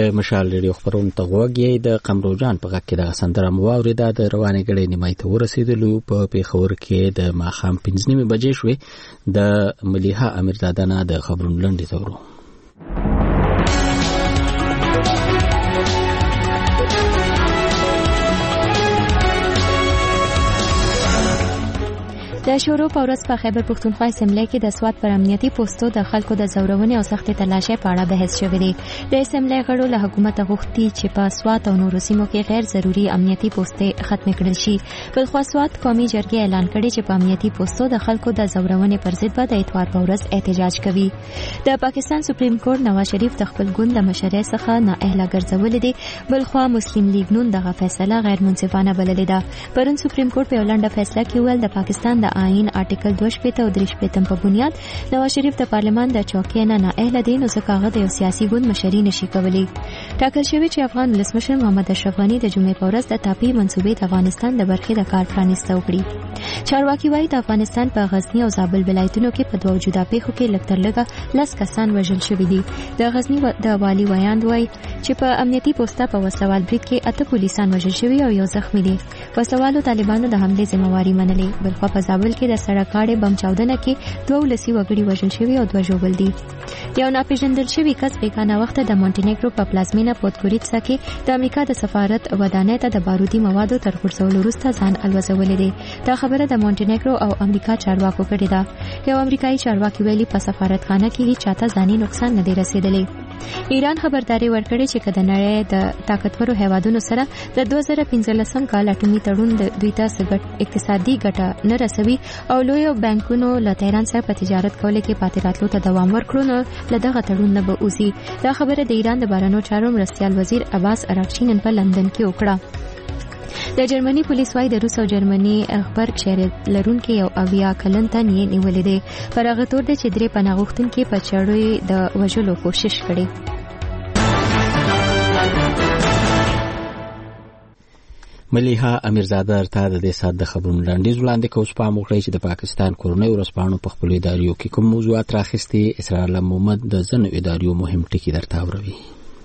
د مشال ریډیو خبرونه ته غوږی د قمرو جان په غږ کې د سندره مواورده د روانې غړې نیمای ته ورسېدلو په پیښور کې د ماخام پنځه نیمې بجې شوې د ملیحه امیرزاده نه د خبرونو لنډې تورو د شورو په ورځ په خیبر پښتونخوا اسمبلی کې د سواد پر امنیتي پوسټو د خلکو د زورونې او سختې تلاشۍ په اړه بحث شوی دی. د اسمبلی غړو له حکومت غوښتي چې په سواد او نورو سیمو کې غیر ضروري امنیتي پوسټې ختم کړل شي. بلخوا سواد قومي جرګې اعلان کړی چې په امنیتي پوسټو د خلکو د زورونې پر ضد به د اتوار په ورځ احتجاج کوي. د پاکستان سپریم کورټ نواز شریف د خپل ګوند له مشرۍ څخه نااهله ګرځولې دي. بلخوا مسلم لیگ نون دغه فیصله غیر منصفانه بللې ده. پرون سپریم کورټ په لنډه فیصله کې ویل د پاکستان د آئین آرټیکل دوه شپېته او درې شپېتم په بنیاد نواز شریف د پارلمان د چوکۍ نه نااهله دی نو ځکه هغه د یو سیاسي ګوند مشري نشي کولی. ټاکل شوی چې افغان ولسمشر محمد اشرف غني د جمعې په ورځ د ټاپي منصوبې د افغانستان د برخې د کار پرانیسته وکړي. چارواکي وایي د افغانستان په غزنی او زابل ولایتونو کې په دوه جدا پیښو کې لږ تر لږه لس کسان وژل شوي دي. د غزنی د والي ویاند وایي چې په امنیتي پوسټه په وسلوال برید کې اته پولیسان وژل شوي او یو زخمی دي. وسلوالو طالبانو د حملې ذمہواري منلې. بلخوا په زابل کې د سړک غاړې بم چاودنه کې دوه ولسي وګړي وژل شوي او دوه ژوبل دي. یو ناپېژندل شوی کس بیګانه وخت د مونټینیګرو په پلازمینه پودګوریتسا کې د امریکا د سفارت ودانۍ ته د بارودي موادو تر غورځولو وروسته ځان الوځولی دی. دا خبره د مونټینیګرو او امریکا چارواکو کړې ده. یو امریکایي چارواکي ویلي په سفارتخانه کې هیڅ چاته ځاني نقصان نه دی رسېدلی. ایران خبرداري ورکړې چې کله نړۍ د طاقتورو هیوادونو سره د دوه زره پنځلسم کال اټومي تړون د دوی ته اقتصادي ګټه نه رسوي او لوی بانکونو له تهران سره په تجارت کولو کې پاتې راتلو ته دوام ورکړو نو له دغه تړون نه به وځي. دا خبره د ایران د بهرنیو چارو مرستیال وزیر عباس اراغچی نن په لندن کې وکړه. د جرمني پولیس وايي د روس او جرمني خبرګ شهر لرونکي یو اویا کلن تن یې نیولې دی. پر هغه تور دی چې درې پناه غوښتونکي په چړې د وژلو کوشش کړي. ملیحه امیرزاده ته د دې سات د خبرونو لاندې وړاندې کوم سپام وکړي چې د پاکستان کورنۍ ورسپانو په خپل اداریو کې کوم موضوعات راخستي. اسرائیل محمد د ځنو اداریو مهم ټکي درته اوروي.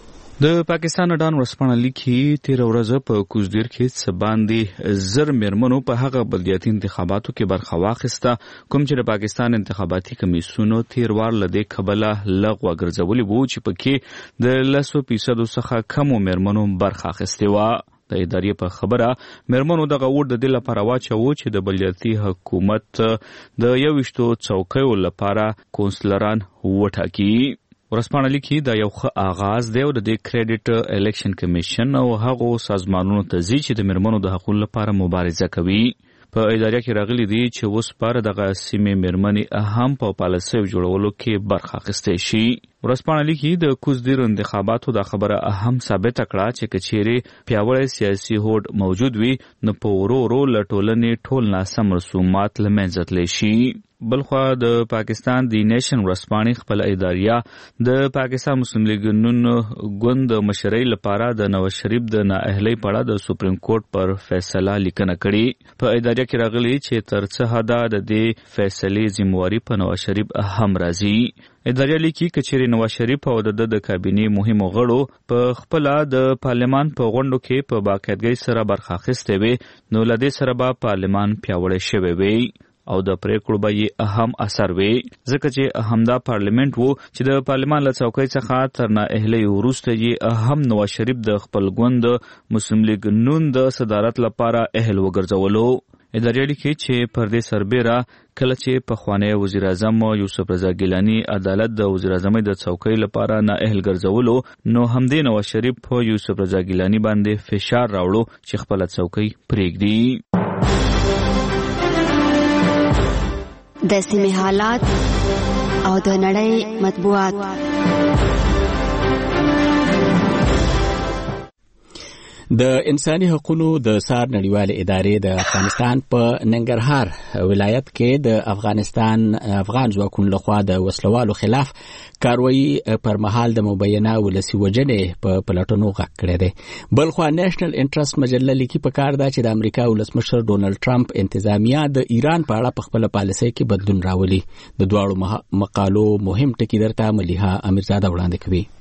د پاکستان ډان ورسپانه لیکي تیر ورځ په کوزدیر کې سباندې زر میرمنو په هغه بلدیاتي انتخاباتو کې برخه واخیسته کوم چې د پاکستان انتخاباتي کمیسیونو تیر وار لدې قبله لغوه ګرځولې وو چې پکې د لسو فیصدو څخه کمو میرمنو برخه اخیستې وه. د ادارې په خبره میرمنو دغه ووټ د دې لپاره واچوه چې د بلدیاتي حکومت د یوویشتو څوکیو لپاره کونسلران وټاکي. ورسپانه لیکي دا یو ښه آغاز دی او د دې کریډټ الیکشن کمیشن او هغو سازمانونو ته ځي چې د میرمنو د حقوقو لپاره مبارزه کوي. په ادارې کې راغلي دي چې اوس پر دغه سیمې میرمنې هم په پالیسیو جوړولو کې برخه اخیستی شي. ورسپانه لیکي د کوزدیر انتخاباتو دا خبره اهم ثابته کړه چې کچېرې پیاوړی سیاسي هوډ موجود وي نو په ورو ورو له ټولنې ټول ناسم رسومات له منځه تللی شي. بلخوا د پاکستان دی نیشن ورسپانې خپل اداریه د پاکستان مسلم لیگ نون ګوند مشرۍ لپاره د نواز شریف د نااهلۍ په اړه د سپریم کورټ پر فیصله لیکنه کړې. په اداریه کې راغلي چې تر څه حده د دې فیصلې ذمہواري په نواز شریف هم راځي. ادارې لیکي کچېرې نواز شریف او د د کابینې مهمو غړو په خپل د پارلمان په غونډو کې په باقاعدګۍ سره برخه اخیستې وي نو له دې سره به پارلمان پیاوړی شوی وي او د پریکړو به یې اهم اثر وي ځکه چې همدا پارلیمنت وو چې د پارلمان له څوکۍ څخه تر نااهلۍ وروسته یې اهم نواز شریف د خپل ګوند مسلم لیگ نون د صدارت لپاره اهل وګرځولو. ادارې لیکي چې پر دې سربیره کله چې پخوانی وزیر اعظم یوسف رضا ګیلانی عدالت د وزیر اعظم د څوکۍ لپاره نااهل ګرځولو نو همدې نواز شریف په یوسف رضا ګیلانی باندې فشار راوړو چې خپل څوکۍ پرېږدي. د سیمې حالات او د نړۍ مطبوعات. د انساني حقوقو د سار نړیوال ادارې د افغانستان په ننګرهار ولایت کې د افغانستان افغان ځواکونو لخوا د وسلوالو خلاف کاروایی پر مهال د مبینه ولسی وجنې په پلاتونو غږ کړی دی. بلخوا نېشنل انټرست مجله لیکي په کار ده چې د امریکا ولسمشر ډونالد ټرمپ انتظامیه د ایران په اړه په خپل پالیسۍ کې بدلون راولي. د دواړو مقالو مهم ټکي درته ملیحه امیرزاده وړاندې کوي.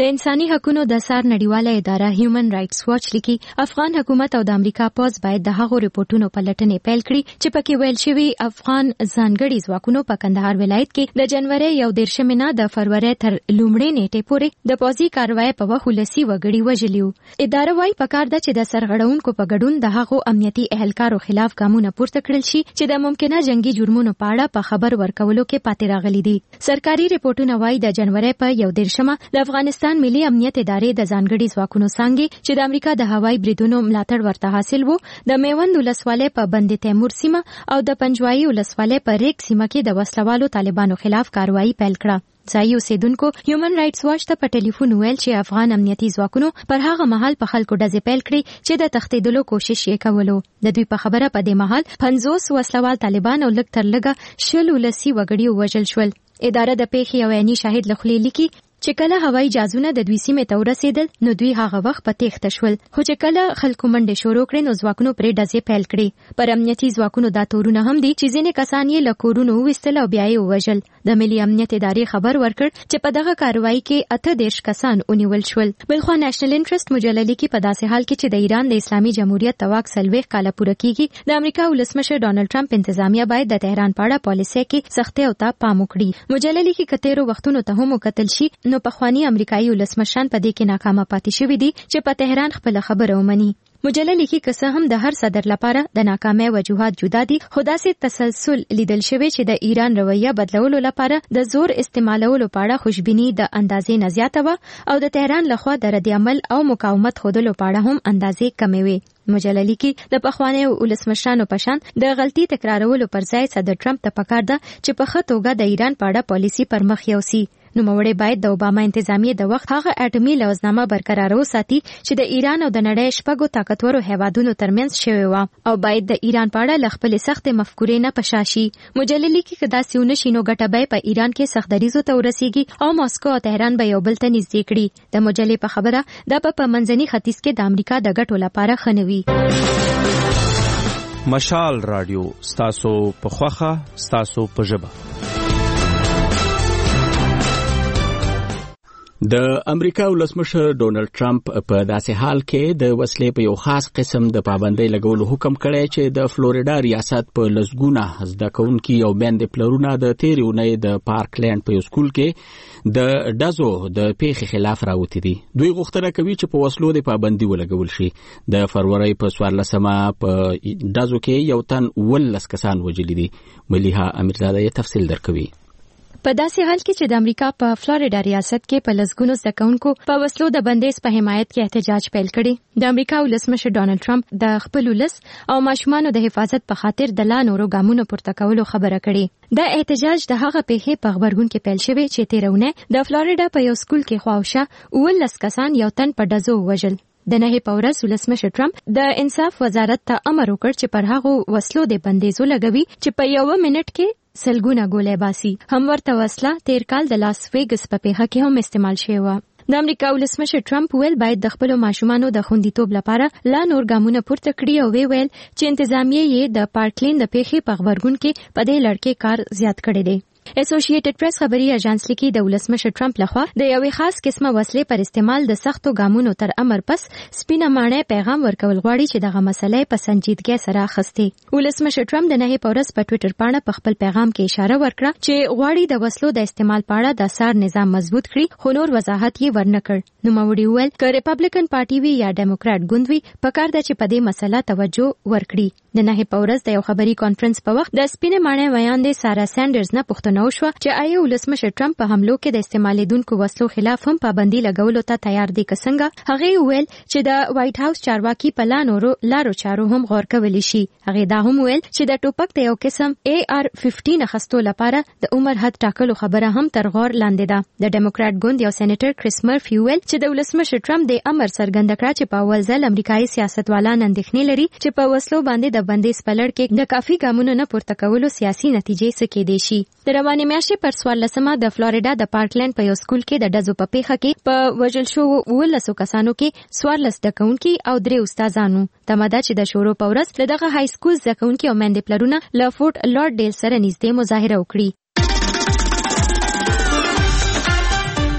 د انساني حقوقو د سار نړیواله اداره هیومن رائټس واچ لیکي افغان حکومت او د امریکا پوز باید د هغو ریپورتونو په لټنې پیل کړي چې پکې ویل شوی افغان ځانګړي ځواکونو په کندهار ولایت کې د جنوري یو دیرشمې نه د فروری تر لومړۍ نیټې پورې د پوځي کاروای په وخت ولسی وګړي وژلي وو. اداره وايي پکار ده چې د سرغړونکو په ګډون د هغو امنیتي اهلکارو خلاف ګامونه پورته کړل شي چې د ممکنه جنگي جرمونو په اړه په خبر ورکولو کې پاتې راغلي دي. سرکاري ریپورتونه وايي د جنوري په یو دیرشمه د افغانستان ملي امنیت ادارې د ځانګړي ځواکونو څنګه چې د امریکا د هوایي بریدونو ملاتړ ورته حاصل وو د میوند ولسوالۍ په بند تیمور سیمه او د پنجوایي ولسوالۍ په ریک سیمه کې د وسلوالو طالبانو خلاف کاروایی پیل کړه. ځایي اوسیدونکو هیومن رائټس واچ ته په ټلیفون ویل چې افغان امنیتي ځواکونو پر هغه مهال په خلکو ډزې پیل کړې چې د تښتېدلو کوشش یې کولو. د دوی په خبره په دې مهال پنځوس وسلوال طالبان او لږ تر لږه شل ولسي وګړي وژل شول. اداره د پیښې یو عیني شاهد له خولې لیکي چې کله هوایي جهازونه د دوی سیمې ته ورسېدل نو دوی هغه وخت په تېښته شول، خو چې کله خلکو منډې شروع کړې نو ځواکونو پرې ډزې پیل کړې. پر امنیتي ځواکونو دا تورونه هم دي چې ځینې کسان یې له کورونو وویستل او بیا یې ووژل. د ملي امنیت ادارې خبر ورکړ چې په دغه کاروایی کې اته دېرش کسان ونیول شول. بلخوا نېشنل انټرست مجله لیکي په داسې حال کې چې د ایران د اسلامي جمهوریت د واک څلوېښت کاله پوره کیږي د امریکا ولسمشر ډانلډ ټرمپ انتظامیه باید د تهران په اړه پالیسۍ کې سختۍ او ته پام وکړي. مجله لیکي که تېرو وختونو ته هم وکتل شي نو پخواني امریکایي ولسمشران په دې کې ناکامه پاتې شوي دي چې په تهران خپله خبره ومني. مجله لیکي که څه هم د هر صدر لپاره د ناکامۍ وجوهات جدا دي، خو داسې تسلسل لیدل شوی چې د ایران رویه بدلولو لپاره د زور استعمالولو په اړه خوشبیني د اندازې نه زیاته وه او د تهران لخوا د ردعمل او مقاومت ښودلو په اړه هم اندازې کمې وې. مجله لیکي د پخوانیو ولسمشرانو په شان د غلطي تکرارولو پر ځای صدر ټرمپ ته پکار ده چې په ښه توګه د ایران په اړه پالیسي پر مخ یوسي. نوموړی باید د اوباما انتظامیې د وخت هغه اټومي لوزنامه برقرار وساتي چې د ایران او د نړۍ شپږو طاقتورو هیوادونو ترمنځ شوې وه او باید د ایران په اړه له خپلې سختې مفکورې نه په شا شي. مجله لیکي که داسې ونه شي نو ګټه به په ایران کې سختدریځو ته ورسیږي او ماسکو او تهران به یو بل ته نږدې کړي. د مجلې په خبره دا به په منځني ختیځ کې د امریکا د ګټو لپاره ښه نه وي. مشال رادیو ستاسو په خوخه ستاسو په ژبه. د امریکا ولسمشر ډونلډ ټرمپ په داسې حال کې د وسلې په یو خاص قسم د پابندۍ لګولو حکم کړی چې د فلوریډا ریاست په لسګونه زده کوونکي او میندې پلرونه د تېرې اونۍ د پارکلینډ په یو سکول کې د ډزو د پیښې خلاف راوتي دي. دوی غوښتنه کوي چې په وسلو د پابندي ولګول شي. د فروری په څوارلسمه په ډزو کې یو تن ولس کسان وژلي دي. ملیحه امیرزاده یې تفصیل درکوي. په داسې حال کې چې د امریکا په فلوریډا ریاست کې په لسګونو زده کوونکو په وسلو د بندیز په حمایت کې احتجاج پیل کړی، د امریکا ولسمشر ډانلډ ټرمپ د خپل ولس او ماشومانو د حفاظت په خاطر د لا نورو ګامونو پورته کولو خبره کړې. دا احتجاج د هغه پیښې په خبرګون کې پیل شوی چې تیرونه د فلوریډا په یو سکول کې خواوشا ولس کسان یو تن په ډزو وژل. د نهي په ورځ ولسمشر ټرمپ د انصاف وزارت ته امر وکړ چې پر هغو وسلو د بندیزو لګوي چې په یو منټ کې سلګونه ګولې باسي. هم ورته وسله تیر کال د لاس ویګس په پیښه کې هم استعمال شوی و. د امریکا ولسمشر ټرمپ ویل باید د خپل ماشومانو د خوندیتوب لپاره لا نور ګامونه پورته کړي او وی ویل چې انتظامیه یې د پارکلین د پیښې په خبرګون کې په دې لړ کار زیات کړی دی. اسوسییټډ پریس خبري اژانس لیکي د ولسمشر ټرمپ لخوا د یوې خاص قسمه وسلې پر استعمال د سختو ګامونو تر امر پس سپینه ماڼۍ پیغام ورکول غواړي چې دغه مسله په سنجیدګۍ سره اخیستې. ولسمشر ټرمپ د نهي په ورځ په ټوئیټر باندې په خپل پیغام کې اشاره وکړه چې غواړي د وسلو د استعمال په اړه د سار نظام مضبوط کړي، خو نور وضاحت یې ورنکړ. نوموړي وویل که ریپبلیکن پارټي وي یا ډیموکرات ګوند وي پکار ده چې په دې مسله توجه ورکړي. د نهي په ورځ د یو خبري کانفرنس په وخت د سپینه ماڼۍ ویاندې سارا سانډرز نه پوښتنه وشوه چې آیا ولسمشر ټرمپ په حملو کې د استعمالیدونکو وسلو خلاف هم پابندي لګولو ته تیار دی که څنګه. هغه ویل چې د وایټ هاوس چارواکي په لانورو لارو چارو هم غور کولی شي. هغه دا هم ویل چې د ټوپک د یو قسم اے آر پنځه اخیستو لپاره د عمر حد ټاکلو خبره هم تر غور لاندې ده. د ډیموکرات ګوند یو سېنیټر کریس مرفي ویل چې د ولسمشر ټرمپ د امر څرګنده کړه چې په اول ځل امریکایي سیاستوالان اندېښنې لري چې په وسلو باندې د بندیز په لړ کې د کافي ګامونو نه پورته کولو سیاسي نتیجې څه کېدای شي. د روانې میاشتې پر څوارلسمه د فلوریډا د پارکلینډ په یو سکول کې د ډزو په پیښه کې په وژل شوو اوولسو کسانو کې څوارلس زده کوونکي او درې استادانو. تمه ده چې د شروع په ورځ له دغه های سکول زده کوونکي او میندې پلرونه له فورټ لارډ ډیل سره نږدې مظاهره وکړي.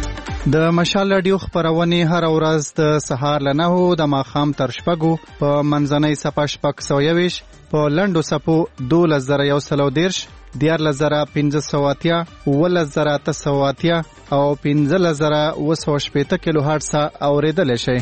د مشال رادیو خبرونه هر ورځ د سهار له نهو د ماښام تر شپږو په منځنۍ صفه شپږ سوه یویش په لنډو صفو دولس زره یو سل او دېرش دیارلس زره پنځه سوه اتیا اوولس زره اته سوه اتیا او پنځلس زره اوه سوه شپېته کیلو هرټز اورېدلی شئ.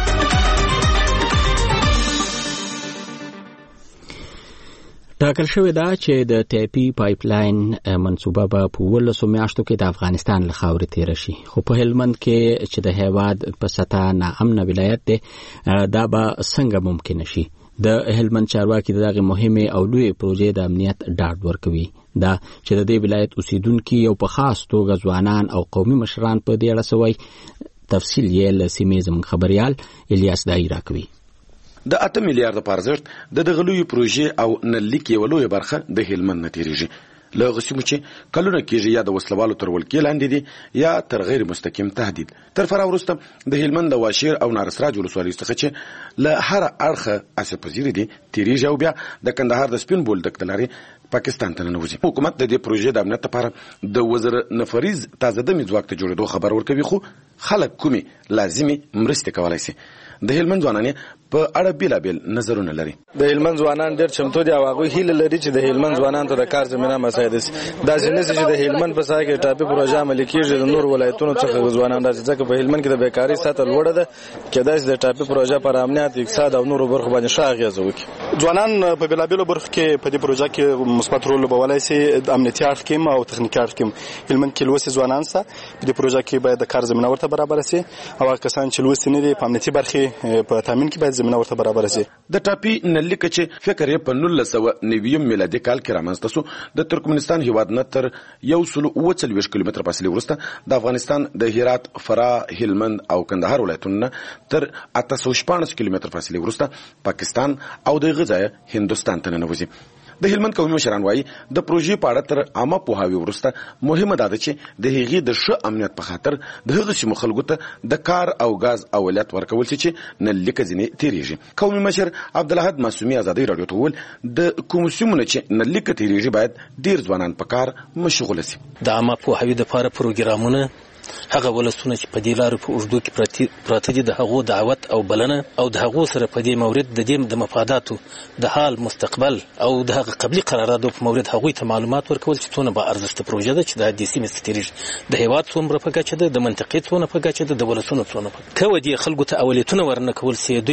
ټاکل شوې ده چې د ټاپي پایپ لاین منصوبه به په ولسو میاشتو کې د افغانستان له خاورې تیره شي، خو په هلمند کې چې د هیواد په سطح ناامنه ولایت دی دا به څنګه ممکن شي؟ د هلمند چارواکي دغه مهمه او لوی پروژې د امنیت ډاډ ورکوي دا چې د دې ولایت اوسیدونکو یو په خاص توګه ځوانان او قومي مشران په دې اړه سوي. تفصیل یې له سیمې زموږ خبريال الیاس دای راکوي. د اته میلیارډ په ارزښت د دغه لوی پروژې او نلیک یو لوی برخه د هلمند نتیریږي. له غسیمو چې کلونه کېږي یا د وسلوالو تر ولکې لاندې دي یا تر غیر مستقیم تهدید. تر فرا وروسته د هلمند د واشیر او نارسراج ولسوالۍ څخه چې له هر اړخه اسې پذیر دي تیریږي او بیا د کندهار د سپین بولدک د لارې پاکستان ته ننوځي. حکومت د دې پروژې د امنیت لپاره د وزیر نفریز تازه دمي ځواک ته جوړېدو خبر ورکوي، خو خلک کومي لازمي مرستې کولای شي. د هلمند ځوانان په اړه بیلابیل نظرونه لري. د هلمند ځوانان ډېر چمتو دي او هغوی هیله لري چې د هلمند ځوانانو ته د کار زمینه مساعده شي. داسې نه چې د هلمند په ساحه کې ټاپي پروژه عملي کېږي د نور ولایتونو څخه ځوانان راځي، ځکه په هلمند کې د بیکارۍ سطح لوړه ده، کېدای شي د ټاپي پروژه پر امنیت، اقتصاد او نورو برخو باندې ښه اغېزه وکړي. ځوانان په بیلابیلو برخو کې په دې پروژه کې مثبت رول لوبولی شي، د امنیتي اړخ کې او تخنیکي اړخ کې. هلمند کې لوستي ځوانان شته، په دې پروژه کې باید د کار زمینه ورته برابره شي او هغه کسان چې لوستي نه دي په امنیتي برخې په تامین کې باید زمینه ورته برابره شي. د ټاپي نلیک چې فکر یې په نولس سوه نوي میلادي کال کې رامنځته شو، د ترکمنستان هیواد نه تر یو سل اوه څلوېښت کیلومتره فاصلې وروسته د افغانستان د هرات، فرا، هلمند او کندهار ولایتونو نه تر اته سوه شپاړس کیلومتره فاصلې وروسته پاکستان او د هغه ځایه هندوستان ته ننوځي. د هلمند قومي مشران وایي د پروژې په اړه تر عامه پوهاوي وروسته مهمه ده چې د هغې د ښه امنیت په خاطر د هغه سیمو خلکو ته د کار او غاز اولویت ورکول شي چې نلیک ځینې تیریږي. قومي مشر عبدالحد معصومي ازادۍ راډیو ته وویل د کومو سیمو نه چې نلیک تیریږي باید ډیر ځوانان په کار مشغوله شي. د عامه پوهاوي دپاره پروګرامونه هغه ولسونه چې په دې لارو په اوږدو کې پراته دي د هغو دعوت او بلنه او د هغو سره په دې مورد د دې د مفاداتو د حال مستقبل او د هغه قبلي قراردادو په مورد هغوی ته معلومات ورکول چې څونه با ارزښته پروژه ده چې د دې سیمې څخه تېرېږي، د هېواد څومره په کچه ده، د منطقې څونه په کچه ده، د ولسونو څونه په که ودې خلکو ته اولویتونه ورنه کول سي، دوی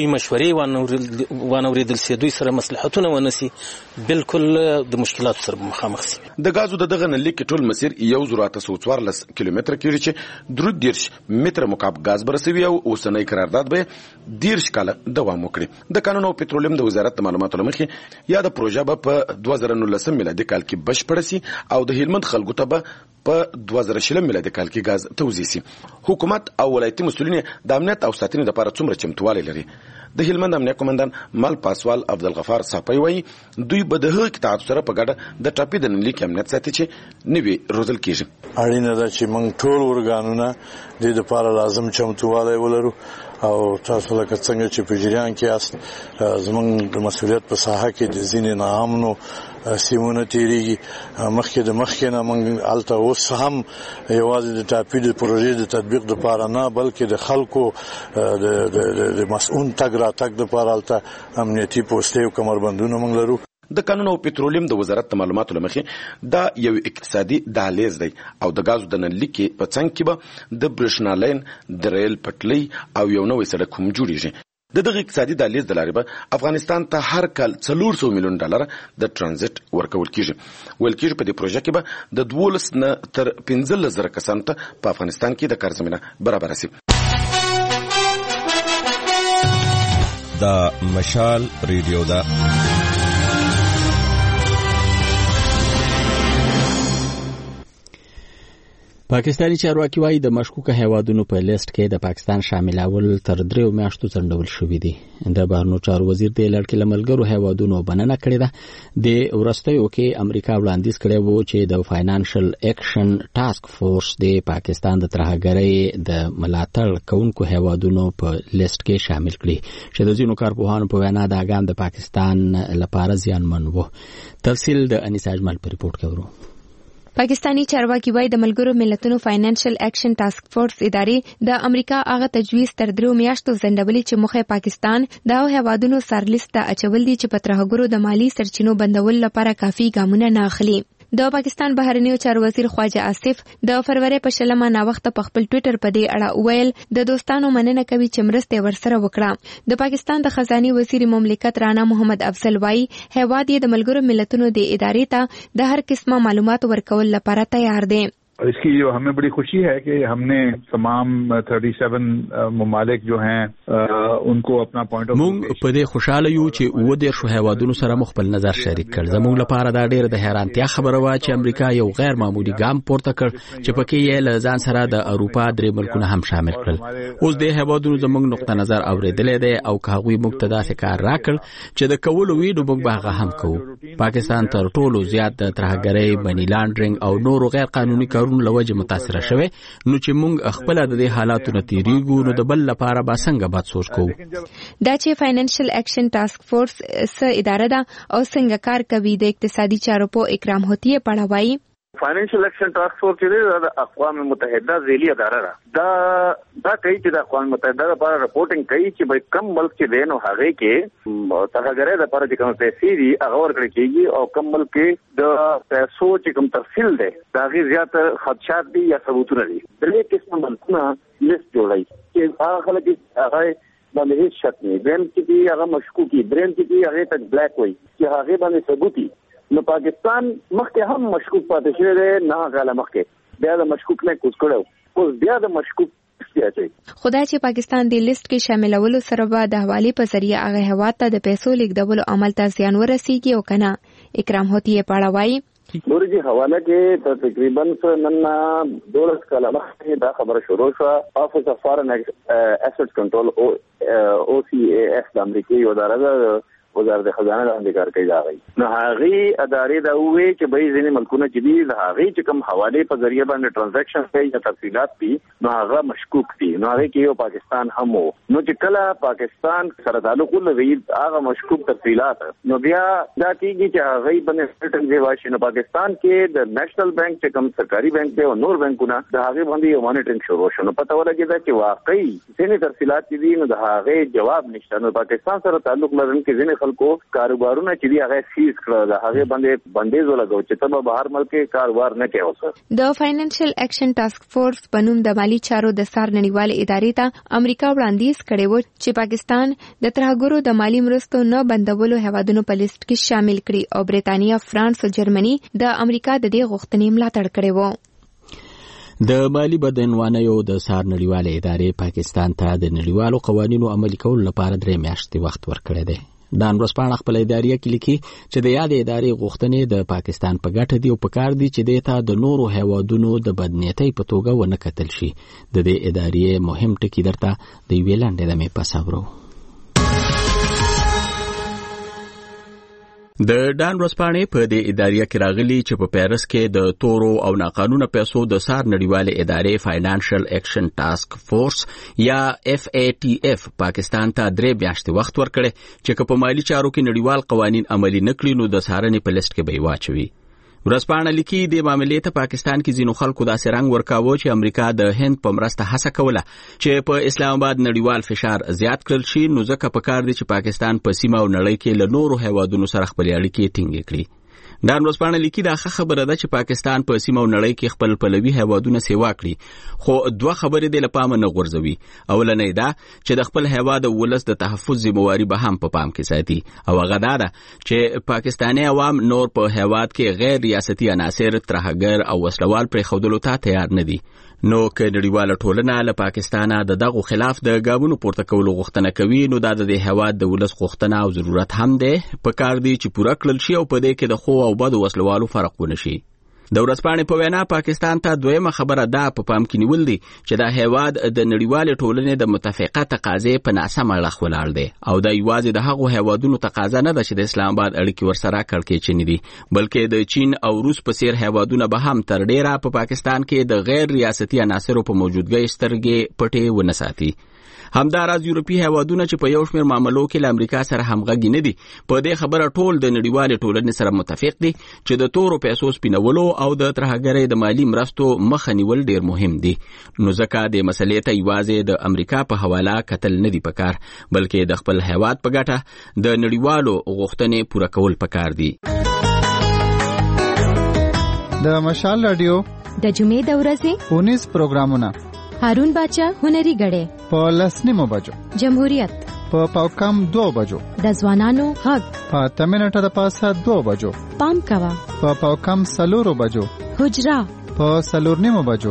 مشورې وانه اورېدل سي، دوی سره مصلحتونه ونه سي، بالکل د مشکلاتو سره مخامخ سي. د غازو د دغه نلیک ټول مسیر یو زر اته سوه څوارلس کیلومتره کېږي چې درود دیرش متر مکعب غاز برسوي او اوسنۍ قرارداد به دیرش کاله دوام وکړي. د قانون او پټرولیم د وزارت د معلوماتو له مخې یا د پروژه به په دوه زره نولسم میلادي کال کې بشپړه سي او د هلمند خلکو ته به په دوه زره شلم میلادي کال کې غاز توزیع سي. حکومت او ولایتي مسؤلین د امنیت او ساتنې لپاره څومره چمتووالی لري؟ د هلمند امنیه قومندان مال پاسوال عبدالغفار صاپی وایي دوی به د هغه قطاعت سره په ګډه د ټاپي د نلیک امنیت ساتي چې نوي روزل کېږي. اړینه ده چې موږ ټول ورګانونه د دې لپاره لازم چمتووالی ولرو او تاسو لکه څنګه چې په جریان کې یاست زموږ د مسؤلیت په ساحه کې د ځینې ناامنو سیمونه تیریږي. مخکې د مخکې نه موږ هلته اوس هم یوازې د ټاپي د پروژې د تطبیق دپاره نه بلکې د خلکو د مسؤون تګ راتګ دپاره هلته امنیتي پوستې او کمربندونه موږ لرو. د قانون او پټرولیم د وزارت د معلوماتو له مخې دا یو اقتصادي دهلیز دی او د غازو د نلیک په څنګ کې به د برېښنا لاین، د ریل پټلۍ او یو نوی سړک هم جوړیږي. د دغه اقتصادي دهلیز د لارې به افغانستان ته هر کال څلور سوه میلیون ډالر د ترانزیت ورکول کېږي. ویل کېږي په دې پروژه کې به د دولس نه تر پنځلس زره کسانو ته په افغانستان کې د کار زمینه برابره شي. دا مشال ریډیو ده. پاکستاني چارواکي وايي د مشکوکه هیوادونو په لیست کې د پاکستان شاملول تر دریو میاشتو ځنډول شوې دي. د بهرنیو چارو وزیر د لړکې له ملګرو هیوادونو بننه کړې ده. د وروستیو کې امریکا وړاندیز کړی و چې د فاینانشل اکشن ټاسک فورس د پاکستان د ترهګرۍ د ملاتړ کوونکو هیوادونو په لیست کې شامل کړي چې د ځینو کارپوهانو په وینا دا ګام د پاکستان لپاره زیانمن و. تفصیل د انیس اجمل په ریپورت کې ورو. پاکستانی چارواکي وايي د ملګرو ملتونو فاینانشل اکشن ټاسک فورس ادارې د امریکا هغه تجویز تر درو میاشتو ځنډولي چې مخه پاکستان د هیوادونو سرلیست ته اچول دي چې په ترهګرو د مالی سرچینو بندول لپاره کافي ګامونه نه اخلي. د پاکستان بهرنیو چارو وزیر خواجه آصف د فروری په شلمه نا وخت په خپل ټوئیټر په دې اړه ویل د دوستانو مننه کوي چې مرسته ورسره وکړه. د پاکستان د خزاني وزیر مملکت رانا محمد افضل وايي هیواد یې د ملګرو ملتونو د ادارې ته د هر قسمه معلومات ورکول لپاره تیار دی. इसकी जो हमें बड़ी खुशी है कि हमने तमाम सैंतीस ममालिक जो हैं उनको अपना पॉइंट ऑफ مونږ په دې خوشاله یو چې و دې شو هیوادونو سره مخبل نظر شریک کړ. زموږ لپاره دا ډېر د حیرانتیا خبره و چې امریکا یو غیر معمولی ګام پورته کړ چې پکې یې له ځان سره د اروپا درې ملکونه هم شامل کړل. اوس د هیوادونو زموږ نقطه نظر اوریدلې ده او که هغوی موږ ته داسې کار راکړ چې د کولو وی نو موږ به هغه هم کوو. پاکستان تر ټولو زیات د ترهګرۍ، منی لانډرینګ او نورو غیر قانوني کارونو لوجه متاثر شوه، نو چې موږ خپل د دې حالاتو نتیریږو نو د بل لپاره به څنګه بد سوچ کوو. دا چې فاینانشل اکشن ټاسک فورس س اداره ده او څنګه کار کوي د اقتصادي چارو په اکرام هوتی په اړه وایي. فاینانشل اکشن ټاسک فورس چې د اقوام متحده ذیلی اداره ده. دا دا کوي چې د اقوام متحده لپاره رپورټینګ کوي چې به کم ملک کې دین او هغه کې ترهګرۍ لپاره چې کوم پیسې دي هغه ورکړي کېږي او کم ملک کې د پیسو چې کوم تفصیل دی دا غي زیات خدشات دي یا ثبوتونه دي. درې قسم ملکونه لیست جوړي چې هغه خلک هغه باندې هیڅ شک نه دي چې هغه مشکوکي درېم چې هغه تک بلیک وي چې هغه باندې ثبوتي. نو پاکستان مخکې هم مشکوک پاتې شوی دی، نه غاله مخکې بیا د مشکوک نه کوز کړو اوس بیا د مشکوک سیاسي. خدای چې پاکستان د لیست کې شاملولو سره به د حوالې په ذریعہ هغه هیواد ته د پیسو لیږدولو عمل ته زیان ورسیږي او کنه. اکرام هوتی په اړه وایي نورې جی حواله کې تقریبا نن دولس کاله مخکې دا خبره شروع شوه. افیس اف فارن اسټ کنټرول او سی ای ایس د امریکای یو اداره ده، وزارت خزانه باندې کار کوي. دا غي نو هغه ادارې دا وې چې به ځینې ملکونه چې دي هغه چې کوم حواله په ذریعہ باندې ټرانزیکشن کوي یا تفصيلات دي نو هغه مشکوک دي. نو هغه کې یو پاکستان هم وو. نو چې کله پاکستان سره تعلق لري هغه مشکوک تفصيلات نو بیا دا کیږي چې هغه باندې ټن دی واشي. نو پاکستان کې د نېشنل بانک چې کوم سرکاري بانک دی او نور بانکونه دا هغه باندې یو مانیټرینګ شروع شو. نو پته ولګی چې واقعي ځینې تفصيلات دي نو دا هغه جواب نشته. نو پاکستان سره تعلق لرونکي ځینې خلکو کاروبارونه چې دی هغه سیز کړل، هغه باندې بندیز ولګاو چې تبه بهر ملک کاروبار نه کوي. اوس د فاینانشل اکشن ټاسک فورس په نوم د مالی چارو د سار نړیوال ادارې ته امریکا وړاندیز کړی و چې پاکستان د ترهګرو د مالی مرستو نه بندولو هیوادونو په لیست کې شامل کړي او برېټانیا، فرانس او جرمني د امریکا د دې غوښتنې ملاتړ کړې و. د مالی بدنوانیو د سار نړیوال ادارې پاکستان ته د نړیوالو قوانینو عملي کولو لپاره درې میاشتې وخت ورکړی دی. دان ورځپاڼه خپل ادارې کې لیکي چې د یاد ادارې غوښتنې د پاکستان په ګټه دی او په کار دی چې د تا د نورو هیوادونو د بدنیتۍ په توګه ونه کتل شي. د دې ادارې مهم ټکی درته د یوې لنډې دمې په صبرو. د ډان ورځپاڼې په دې ادارې کې راغلي چې په پیرس کې د تورو او ناقانونه پیسو د سار نړیوال ادارې فاینانشل اکشن ټاسک فورس یا اف ای ټی اف پاکستان ته درې میاشتې وخت ورکړي چې په مالی چارو کې نړیوال قوانین عملي نکړي نو د سارنې په لیست کې به واچوي. ورځپاڼه لیکي د معاملې ته پاکستان کې ځینو خلکو داسې رنګ ورکاوه چې امریکا د هند په مرسته هڅه کوله چې په اسلام آباد نړیوال فشار زیات کړل شي. نو ځکه په کار دی چې پاکستان په سیمه او نړۍ کې له نورو هیوادونو سره خپل اړیکې ټینګې کړي. ډان ورځپاڼه لیکي دا ښه خبره ده چې پاکستان په سیمه او نړۍ کې خپل پلوي هیوادونه سیوا کړي، خو دوه خبرې د لپاره نه غورځوي. اولنې دا چې د خپل هیواد او ولس د تحفظ ذمہواری به هم په پام کې ساتي او هغه دا ده چې پاکستاني عوام نور په هیواد کې غیر ریاستي عناصر ترهګر او وسلوال پرې خودلو ته تیار نه دي. نو که نړیواله ټولنه له پاکستانه د دغو خلاف د ګامونو پورته کولو غوښتنه کوي نو دا د هیواد د ولس غوښتنه او ضرورت هم دی. په کار دی چې پوره کړل شي او په دې کې د خو او بدو وسلوالو فرق ونه شي. د ورځپاڼې په وینا پاکستان ته دویمه خبره دا په پا پام کې نیول دي چې دا هیواد د نړیوالې ټولنې د متفقه تقاضې په ناسمه اړخ ولاړ دی او دا یوازې د هغو هیوادونو تقاضا نه ده چې د اسلام آباد اړیکې ورسره کړکېچنې دي، بلکې د چین او روس په څیر هیوادونه به هم تر ډیره په پا پاکستان کې د غیر ریاستي عناصرو په موجودګۍ سترګې پټې ونه ساتي. همداراز یورپی هیوادونه چې په یو شمېر معاملو کې له امریکا سره همغږي نه دي په دې خبره ټول د نړیوالې ټولنې سره متفق دي چې د تورو پیسو سپینولو او د ترهګرۍ د مالی مرستو مخه نیول ډیر مهم دي. نو ځکه د مسلې ته یوازې د امریکا په حواله کتل نه دي پکار بلکې د خپل هیواد په ګټه د نړیوالو غوښتنې پوره کول پکار دي. د مشال رادیو د جمعې د ورځې اونیس پروګرامونه هارون باچا هنري غړې په لسنیمو بجو جمهوریت په پاوکم دو بجو د ځوانانو غږ په تمنټه د پاسه دو بجو پام کوا په پاوکم سلورو بجو حجرا په سلورنیمو بجو.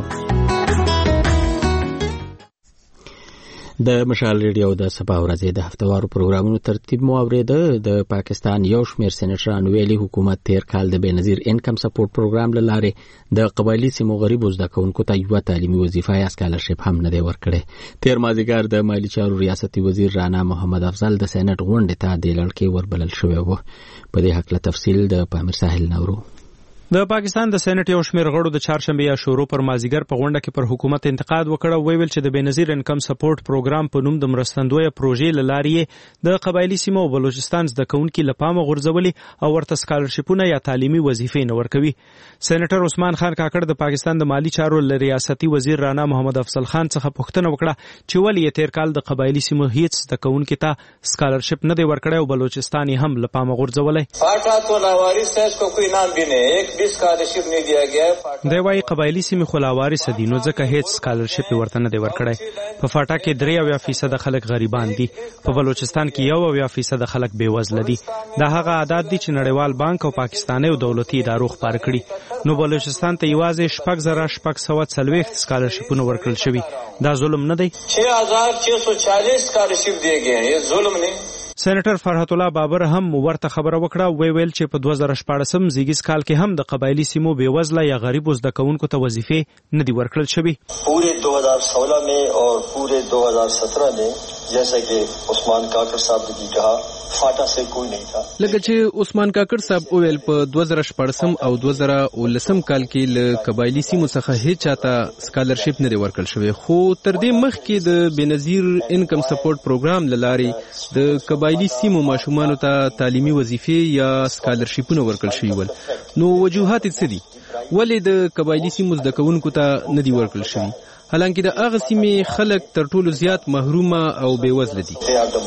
د مشال ریډیو د سبا ورځې د هفتوارو پروګرامونو ترتیب مو اوریده. د پاکستان یو شمېر سېنیټرانو ویلي حکومت تیر کال د بېنظیر انکم سپورټ پروګرام له لارې د قبایلي سیمو غریبو زده کوونکو ته یوه تعلیمي وظیفه یا سکالرشپ هم نه دی ورکړی. تیر مازدیګر د مالي چارو ریاستي وزیر رانا محمد افضل د سېنټ غونډې ته د لړکې وربلل شوی و. په دې هکله تفصیل د پامیر ساحل نورو. د پاکستان د سېنات یو شمېر غړو د چهارشنبه یا شورو پر مازیګر په غونډه کې پر حکومت انتقاد وکړ. ویل چې د بېنظیر انکم سپورټ پروګرام په نوم د مرستندوی پروژې لارې د قبایلی سیمو او بلوچستان زده کوونکي لپاره غورځولي او ورته سکالرشپونه یا تعلیمي وظیفې نه ورکوي. سېنیټر عثمان خان کاکړ د پاکستان د مالی چارو ریاستي وزیر رانا محمد افضل خان څخه پوښتنه وکړه چې ولې یې تیر کال د قبایلی سیمو هیڅ زده کوونکي ته سکالرشپ نه دی ورکړی او بلوچستان یې هم لپاره غورځولی. فاټا تو لاواری سیس کو کوئی نام بھی نہیں ایک بھی سکالرشپ نہیں دیا گیا. دی وايي قبایلی سیمې خلاواري سدي نو ځکه هیڅ سکالرشپ ورته نه دی ورکړی. په فاټا کې درې اویا فیصد خلک غریبان دي. په بلوچستان کې یو اویا فیصد خلک بیوزله دي. دا هغه عادت دي چې نړیوال بانک او پاکستاني او دولتي ادارو خبر کړي. نو بلوچستان ته یوازې شپږ زره شپږ سوه څلوېښت سکالرشپونه ورکړل شوي. دا ظلم نه دی. چھ ہزار چھ سو چالیس سکالرشپ دیے گئے ہیں. یہ ظلم نہیں. سېنیټر فرحت الله بابر هم ورته خبره وکړه. وی ویل چې په دوه زره شپاړسم زیږیز کال کې هم د قبایلی سیمو بیوزله یا غریبو زده کوونکو ته وظیفې نه دي ورکړل شوي. پورے دو ہزار سولہ میں اور پورے دو ہزار سترہ میں جیسا کہ عثمان کاکڑ صاحب نے کہا فاټا سے کوئی نہیں تھا. لکه چې عثمان کاکړ صاحب وویل په دوه زره شپاړسم او دوه زره اوولسم کال کې له قبایلی سیمو څخه هیڅ چاته سکالرشپ نه دی ورکړل شوی. خو تر دې مخکې د بېنظیر انکم سپورټ پروګرام له لارې د قبایلی سیمو ماشومانو ته تعلیمي وظیفې یا سکالرشپونه ورکړل شوي ول. نو وجوهات څه دي؟ ولې د قبایلی سیمو زده کوونکو ته نه دي ورکړل شوي؟ حالانکه د هغه سیمې خلک تر ټولو زیات محرومه او بیوزله دي.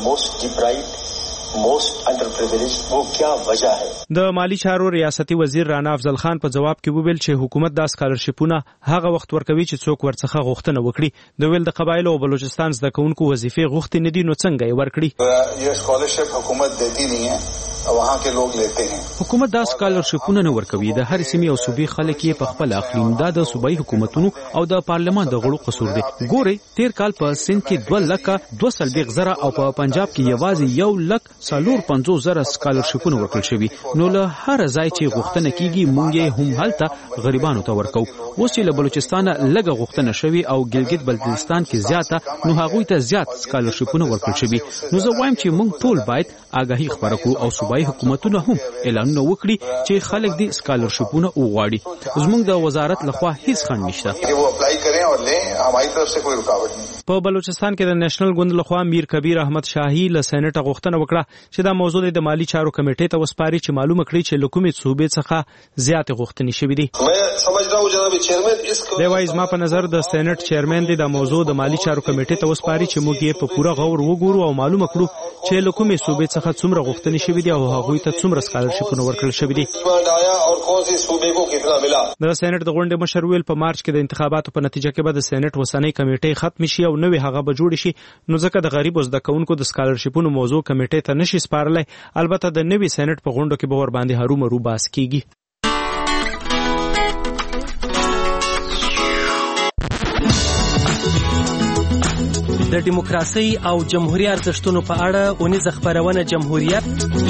د مالی چارو ریاستي وزیر رانا افضل خان په جواب کې وویل چې حکومت دا سکالرشپونه هغه وخت ورکوي چې څوک ورڅخه غوښتنه وکړي. د ویل د قبایلو او بلوچستان زده کوونکو وظیفې غوښتي نه دي نو څنګه یې ورکړي؟ یہ اسکالرشپ حکومت دیتی نہیں ہے. وہاں کے لوگ لیتے ہیں. حکومت دا سکالرشپونه نه ورکوي. د هر سیمې او صوبې خلک یې په خپل اخلي. دا د صوبایي حکومتونو او د پارلمان د غړو قصور دی. ګوري تیر کال په سند کې دوه لکه دوه څلوېښت زره او په پنجاب کې یوازې یو لک څلور پنځوس زره سکالرشپونه ورکړل شوي. نو له هر ځای چې غوښتنه کیږي مونږ یې هم هلته غریبانو ته ورکو. اوس چې له بلوچستان لږه غوښتنه شوي او ګلګت بلتستان کې زیاته نو هغوی ته زیات سکالرشپونه ورکړل شوي. نو زه وایم چې مونږ ټول باید آگاهی خبره کړو او صوبایي حکومتونه هم اعلانونه وکړي چې خلک دې سکالرشپونه وغواړي. زموږ د وزارت لخوا هیڅ خنډ نشته. په بلوچستان کې د نېشنل ګوند لخوا میر کبیر احمد شاهي له سېنیټ غوښتنه وکړه چې دا موضوع د مالی چارو کمیټې ته وسپاري چې معلومه کړي چې له کومې صوبې څخه زیات غوښتنې شوې دي. دی وايي زما په نظر د سېنیټ چیرمن دی دا موضوع د مالی چارو کمیټې ته وسپاري چې موږ یې په پوره غور وګورو او معلومه کړو چې له کومې صوبې څخه څومره غوښتنې شوې دي او هغوی ته څومره سکالرشپونه ورکړل شوي دي. د سېنیټ د غونډې مشر ویل په مارچ کې د انتخاباتو په نتیجه کې به د سېنیټ وسنۍ کمیټې ختم شي او نوې هغه به جوړ شي. نو ځکه د غریبو زده کوونکو د سکالرشپونو موضوع کمیټې ته نشي سپارلی. البته د نوې سېنیټ په غونډو کې به ور باندې هرومرو بحث کیږي. د دیموکراسي او جمهوریت ارزښتونو په اړه اونیزه خبرونه جمهوریت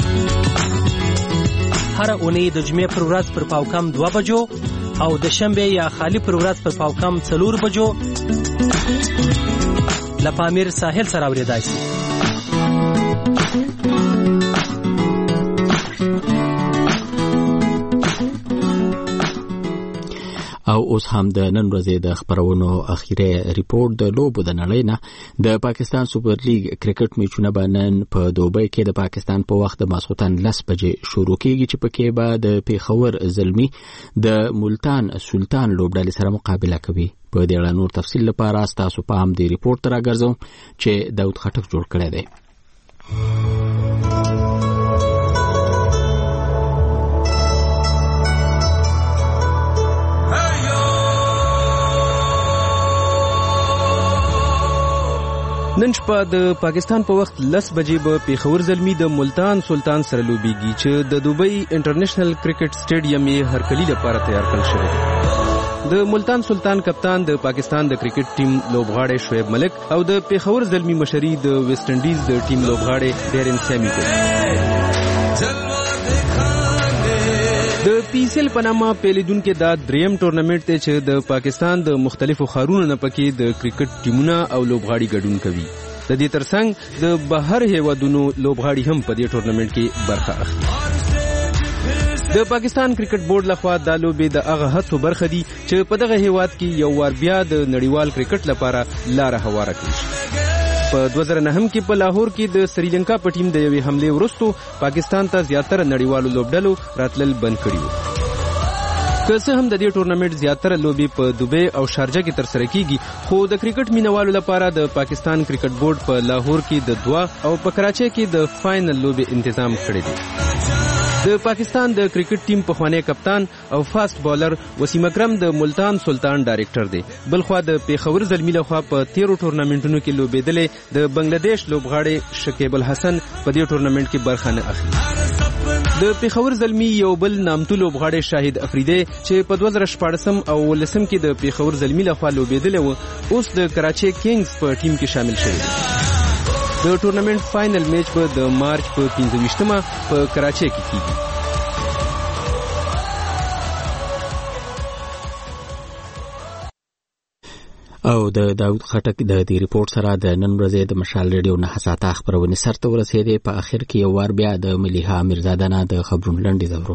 هر اونۍ د جمعې پر ورځ پر پاوکم دوه بجو او د شنبه یا خالی پر ورځ پر پاوکم څلور بجو له پامیر ساحل سره اورېدای شي. او اوس هم د نن ورځې د خبرونو اخیری ریپورت د لوبو د نړۍ نه د پاکستان سوپر لیګ کرکټ میچونه به نن په دوبۍ کې د پاکستان په وخت د ماسخوتن لس بجې شروع کیږي چې پکې به د پیښور زلمی د ملتان سلطان لوبډلې سره مقابله کوي. په دې اړه نور تفصیل لپاره تاسو په هم د ریپورت راګرځوم چې داود خټک جوړ کړی دی. نن شپه د پاکستان په وخت لس بجې به پیښور زلمی د ملتان سلطان سره لوبېږي چې د دوبۍ انټرنیشنل کرکټ سټیډیم یې هرکلي لپاره تیار کړل شوی. د ملتان سلطان کپتان د پاکستان د کرکټ ټیم لوبغاړی شعیب ملک او د پیښور زلمی مشري د ویسټ انډیز د ټیم لوبغاړی ډیرن سیمی کوي. د پی سی ایل په نامه پیلیدونکو دا دریم ټورنمنټ دی چې د پاکستان د مختلفو ښارونو نه پکې د کرکټ ټیمونه او لوبغاړي ګډون کوي. د دې ترڅنګ د بهر هیوادونو لوبغاړي هم په دې ټورنمنټ کې برخه اخلي. د پاکستان کرکټ بورډ لخوا دا لوبې د هغه هڅو برخه دي چې په دغه هیواد کې یو وار بیا د نړیوال کرکټ لپاره لاره هواره کړي. په دوه زره نهم کې په لاهور کې د سریلانکا په ټیم د یوې حملې وروسته پاکستان ته زیاتره نړیوالو لوبډلو راتلل بند کړي وو. که څه هم د دې ټورنمنټ زیاتره لوبې په دوبۍ او شارجه کې ترسره کیږي، خو د کرکټ مینوالو لپاره د پاکستان کرکټ بورډ په لاهور کې د دوه او په کراچۍ کې د فائنل لوبې تنظیم کړی دی. د پاکستان د کرکټ ټیم پخوانی کپتان او فاست بالر وسیم اکرم د ملتان سلطان ډایریکټر دی. بلخوا د پیښور زلمی لخوا په تیرو ټورنمنټونو کې لوبېدلې د بنگلاديش لوبغاړی شکیب الحسن په دې ټورنمنټ کې برخه نه اخلي. د پیښور زلمی یو بل نامتو لوبغاړی شاهد افریدی چې په دوه زره شپاړسم او ولسم کې د پیښور زلمی لخوا لوبېدلی و، اوس د کراچۍ کینګز په ټیم کې شامل شوی دی. د ټورنمنټ فائنل میچ به د مارچ په پنځه ویشتمه په کراچۍ کې کیږي. او د داود خټک د دې ریپورت سره د نن ورځې د مشال ریډیو نه حساته خبرونه سرته ورسېدې. په اخر کې یو وار بیا د ملیحه میرزاده نه د خبرونو لنډي زورو.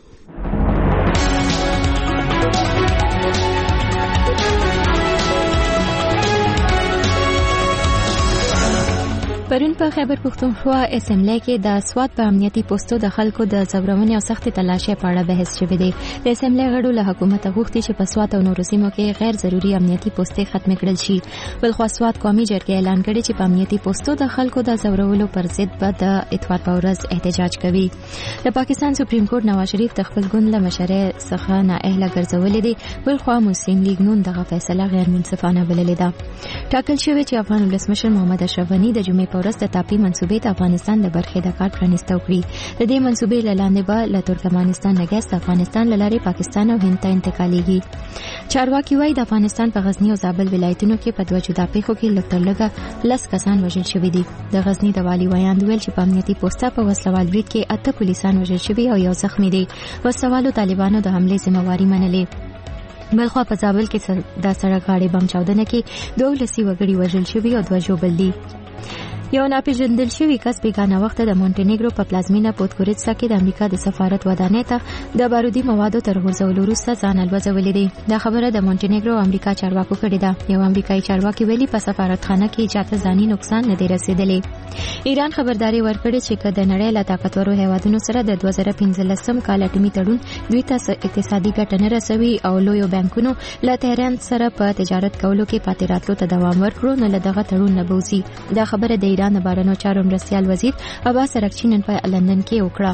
پرون په خیبر پښتونخوا اسمبلی کې د سواد په امنیتي پوسټو د خلکو د زورونې او سختې تلاشۍ په اړه بحث شوی دی. د اسمبلی غړو له حکومت غوښتي چې په سواد او نورو سیمو کې غیر ضروري امنیتي پوسټې ختم کړل شي. بلخوا سواد قومي جرګې اعلان کړی چې په امنیتي پوسټو د خلکو د زورولو پر ضد به د اتوار په ورځ احتجاج کوي. د پاکستان سپریم کورټ نواز شریف د خپل ګوند له مشرۍ څخه نااهله ګرځولې دي. بلخوا مسلم لیگ نون دغه فیصله غیر منصفانه بللې ده. ټاکل شوی چې افغان ولسمشر محمد اشرف غني د جمعې په ورځ د تاپي منصوبې د افغانستان د برخې د کار پرانیستو کړی. د دې منصوبې لاندې به له ترکمنستان نه ګاز د افغانستان لارې پاکستان او هند ته انتقالیږي. چارواکي وايي د افغانستان په غزنی او زابل ولایتونو کې په دوه جدا پیښو کې لږ لږه لس کسان وژل شوي دي. د غزنی د والي ویاند ویل چې په امنیتي پوسټه په وسلوال برید کې اته پولیسان وژل شوي او یو زخمی دي. وسوالو طالبانو د حملې ذمہواری منلې. بلخوا په زابل کې د سړک غاړې بم چاودنه کې دوه لسی وګړي وژل شوي او دوه ژوبل دي. یو ناپېژندل شوی کس بیګانه وخت د مونټینیګرو په پلازمینه پودګوریتسا کې د امریکا د سفارت ودانۍ ته د بارودي موادو تر غورځولو وروسته ځان الوځولی دی. دا خبره د مونټینیګرو امریکا چارواکو کړې ده. یو امریکایي چارواکي ویلي په سفارتخانه کې چاته ځاني نقصان نه دی رسېدلی. ایران خبرداري ورکړې چې که د نړۍ له طاقتورو هیوادونو سره د دوه زره پنځلسم کال اټومي تړون دوی ته اقتصادي ګټه نه رسوي او لویو بانکونو له تهران سره په تجارت کولو کې پاتې راتلو ته دوام ورکړو نو له دغه تړون نه بوځي. دا خبره د ایران د بهرنیو چارو مرستیال وزیر عباس ارغچی نن په لندن کې وکړه.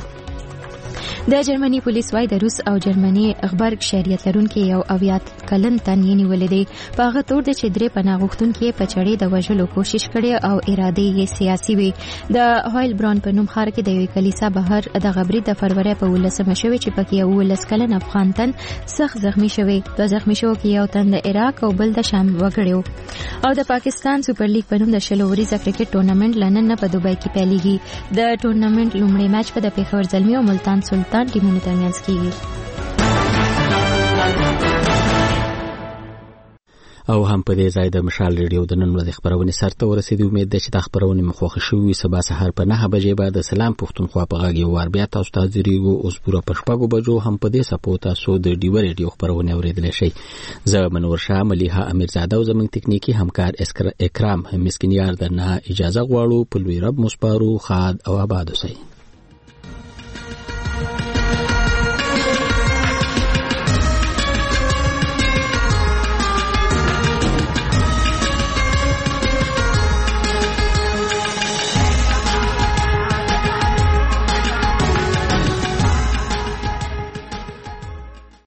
د جرمني پولیس وايي د روس او جرمني غبرګ شهریت لرونکي یو اویا کلن تن یې نیولې دی. په هغه تور د چې درې پناه غوښتونکي په چړې د وژلو کوشش کړي او اراده یې سیاسي وي. د هایل بران په نوم ښار کې د یوې کلیسا بهر د غبرګ د فروری په ولسمه شوی چې پکې یو ولس کلن افغان تن سخت زخمی شوی. د زخمی شو کې یو تن د عراق او بل د شام وګړي او د پاکستان سپر لیګ په نوم د شلو وریزه کرکټ ټورنمنټ لنن په دوبۍ کې پیلېږي. د ټورنمنټ لومړی میچ په د پیښور زلمی او ملتان سلطان ټیمونو ترمنځ کیږي. او هم په دې ځای د مشال ریډیو د نن ورځې خبرونه سرته ورسېدې. امید ده چې د خبرونه مخوښه شوې سبا سهار په نه بجې بعد سلام پښتونخوا په غاګي وار بیا تاسو ته ځریږو. اوس پوره پښپاګو بجو هم په دې سپو تاسو د ډیو ریډیو خبرونه اوریدل شي. زه منور شاه مليحه امیرزاده او زمنګ تکنیکی همکار اکرام مسکینیار درنه اجازه غواړو. په لوی رب مصبارو خاد او آباد اوسئ.